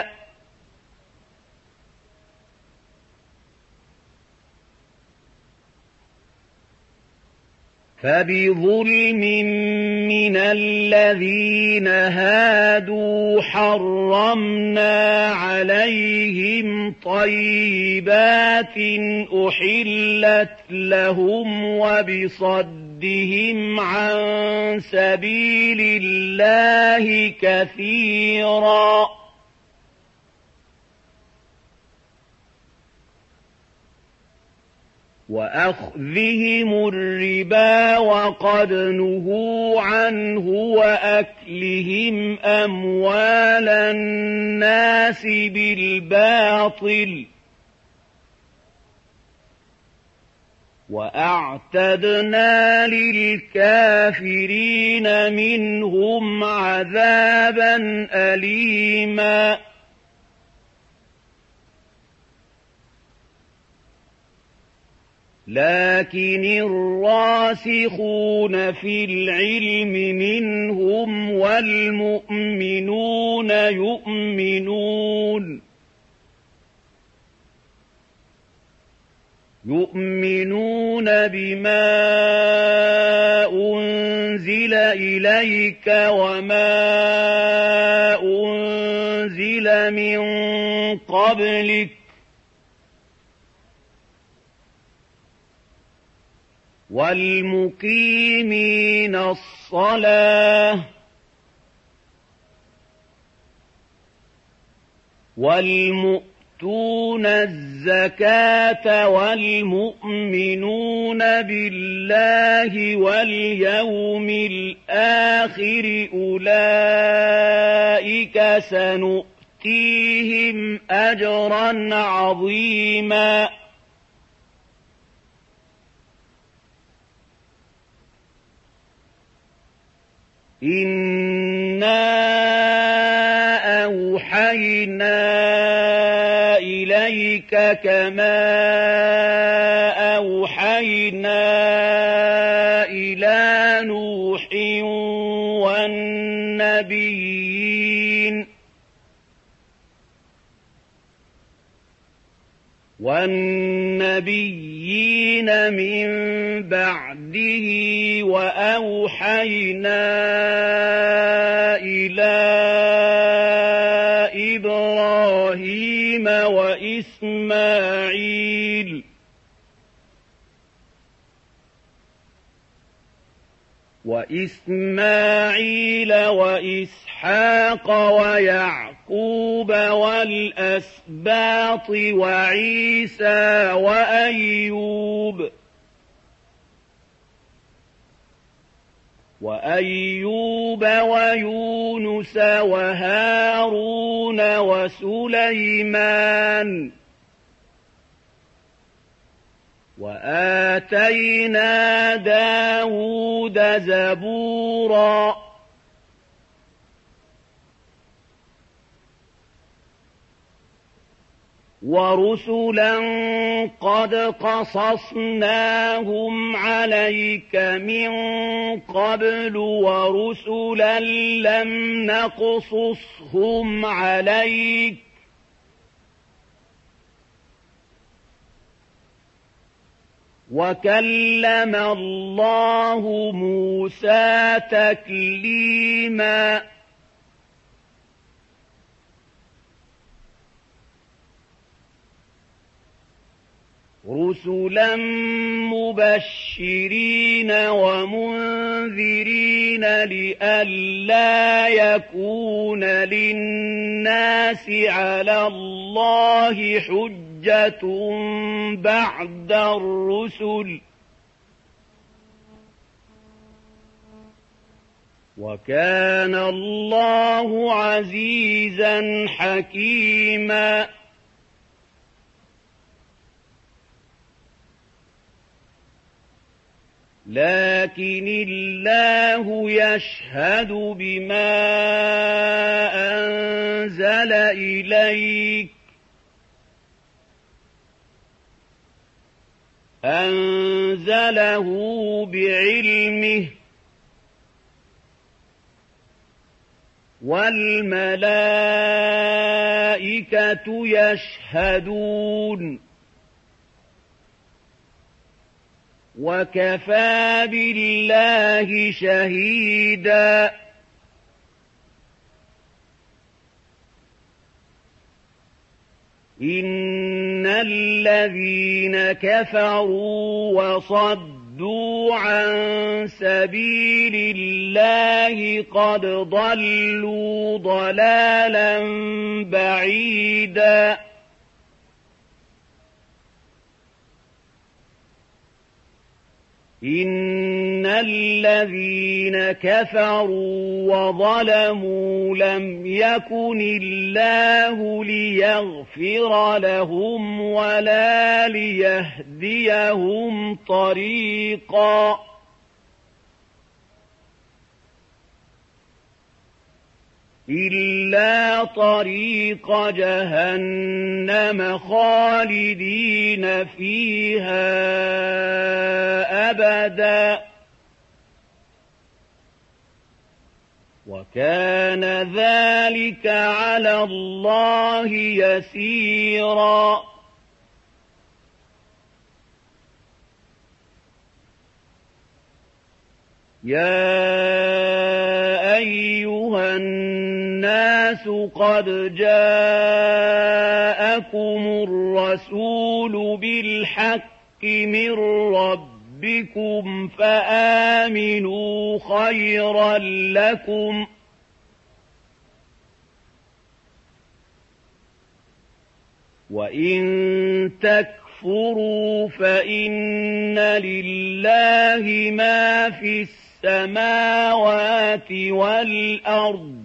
فبظلم من الذين هادوا حرمنا عليهم طيبات أحلت لهم وبصدهم عن سبيل الله كثيرا وأخذهم الربا وقد نهوا عنه وأكلهم أموال الناس بالباطل وأعتدنا للكافرين منهم عذابا أليما لكن الراسخون في العلم منهم والمؤمنون يؤمنون يؤمنون بما أنزل إليك وما أنزل من قبلك والمقيمين الصلاة والمؤتون الزكاة والمؤمنون بالله واليوم الآخر أولئك سنؤتيهم أجرا عظيما إنا أوحينا إليك كما أوحينا إلى نوح والنبيين والنبيين من بعده وأوحينا إلى إبراهيم وإسماعيل وإسماعيل وإسحاق ويعقوب والأسباط وعيسى وأيوب وأيوب ويونس وهارون وسليمان وآتينا داود زبورا ورسلا قد قصصناهم عليك من قبل ورسلا لم نقصصهم عليك وكلم الله موسى تكليما رسلا مبشرين ومنذرين لئلا يكون للناس على الله حجة بعد الرسل وكان الله عزيزا حكيما لكن الله يشهد بما أنزل إليك أنزله بعلمه والملائكة يشهدون وكفى بالله شهيدا إن الذين كفروا وصدوا عن سبيل الله قد ضلوا ضلالا بعيدا إن الذين كفروا وظلموا لم يكن الله ليغفر لهم ولا ليهديهم طريقا إلا طريق جهنم خالدين فيها أبدا وكان ذلك على الله يسيرا يا أيها الناس قد جاءكم الرسول بالحق من ربكم فآمنوا خيرا لكم وإن تكفروا فإن لله ما في السماوات والأرض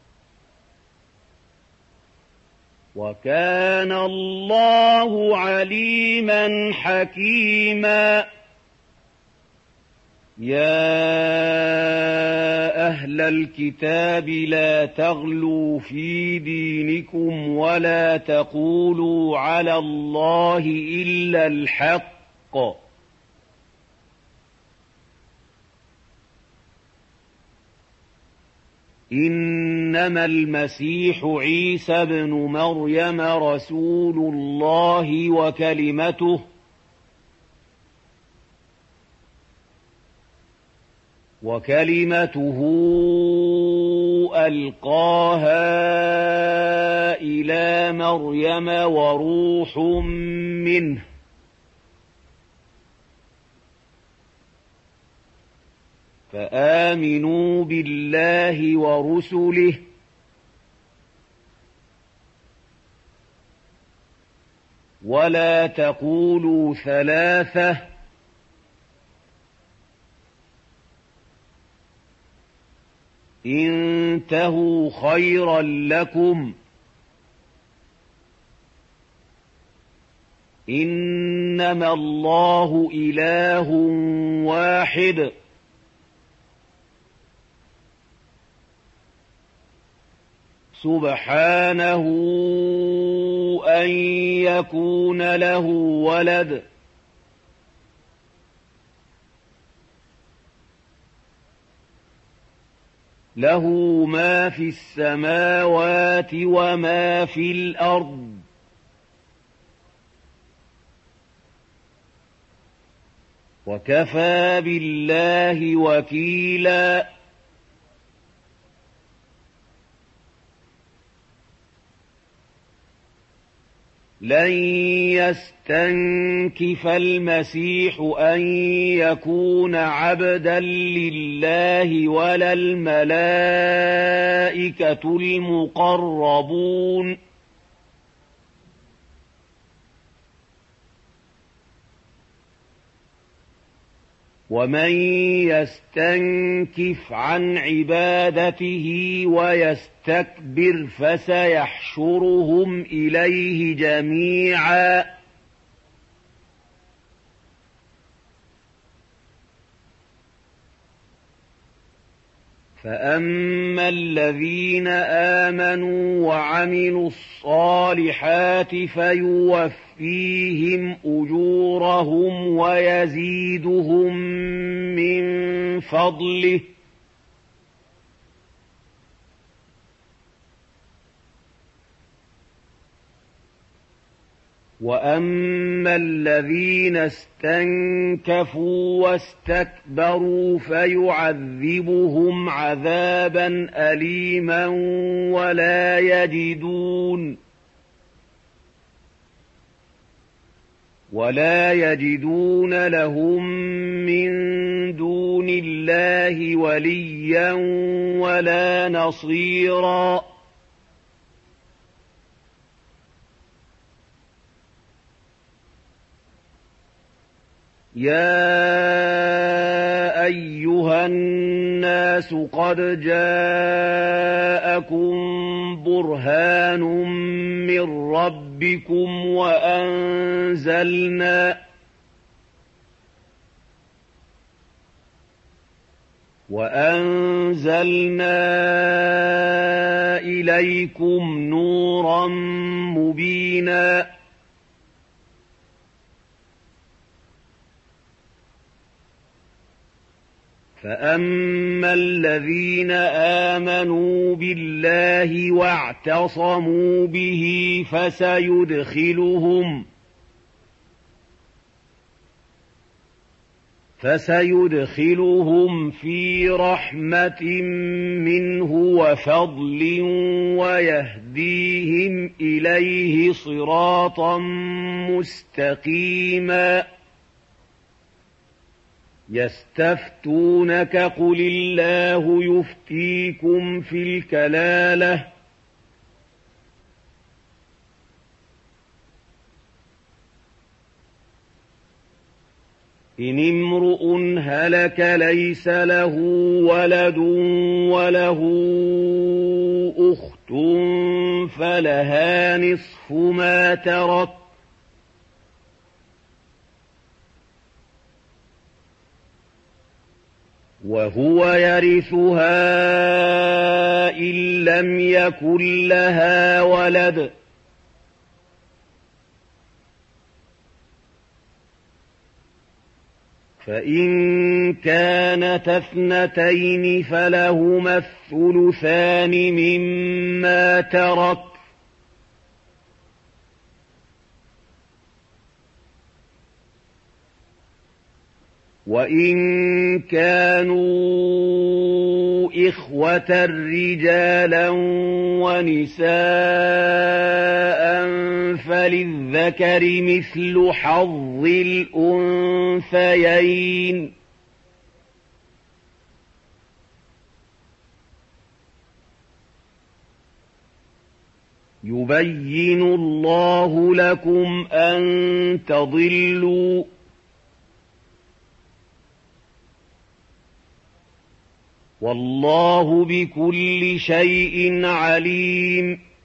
وكان الله عليما حكيما يا أهل الكتاب لا تغلوا في دينكم ولا تقولوا على الله إلا الحق إنما المسيح عيسى ابن مريم رسول الله وكلمته وكلمته ألقاها إلى مريم وروح منه فآمنوا بالله ورسله ولا تقولوا ثلاثة انتهوا خيرا لكم إنما الله إله واحد سبحانه أن يكون له ولد له ما في السماوات وما في الأرض وكفى بالله وكيلا لن يستنكف المسيح أن يكون عبدا لله ولا الملائكة المقربون ومن يستنكف عن عبادته ويستكبر فسيحشرهم إليه جميعا فأما الذين آمنوا وعملوا الصالحات فيوفيهم أجورهم ويزيدهم من فضله وأما الذين استنكفوا واستكبروا فيعذبهم عذابا أليما ولا يجدون ولا يجدون لهم من دون الله وليا ولا نصيرا يا أيها الناس قد جاءكم برهان من ربكم وأنزلنا وأنزلنا إليكم نورا مبينا فأما الذين آمنوا بالله واعتصموا به فسيدخلهم فسيدخلهم في رحمة منه وفضل ويهديهم إليه صراطا مستقيما يستفتونك قل الله يفتيكم في الكلالة إن امرؤ هلك ليس له ولد وله أخت فلها نصف ما ترك وهو يرثها إن لم يكن لها ولد فإن كانت اثنتين فلهما الثلثان مما ترك وإن كانوا إخوة رجالا ونساء فللذكر مثل حظ الأنثيين يبين الله لكم أن تضلوا والله بكل شيء عليم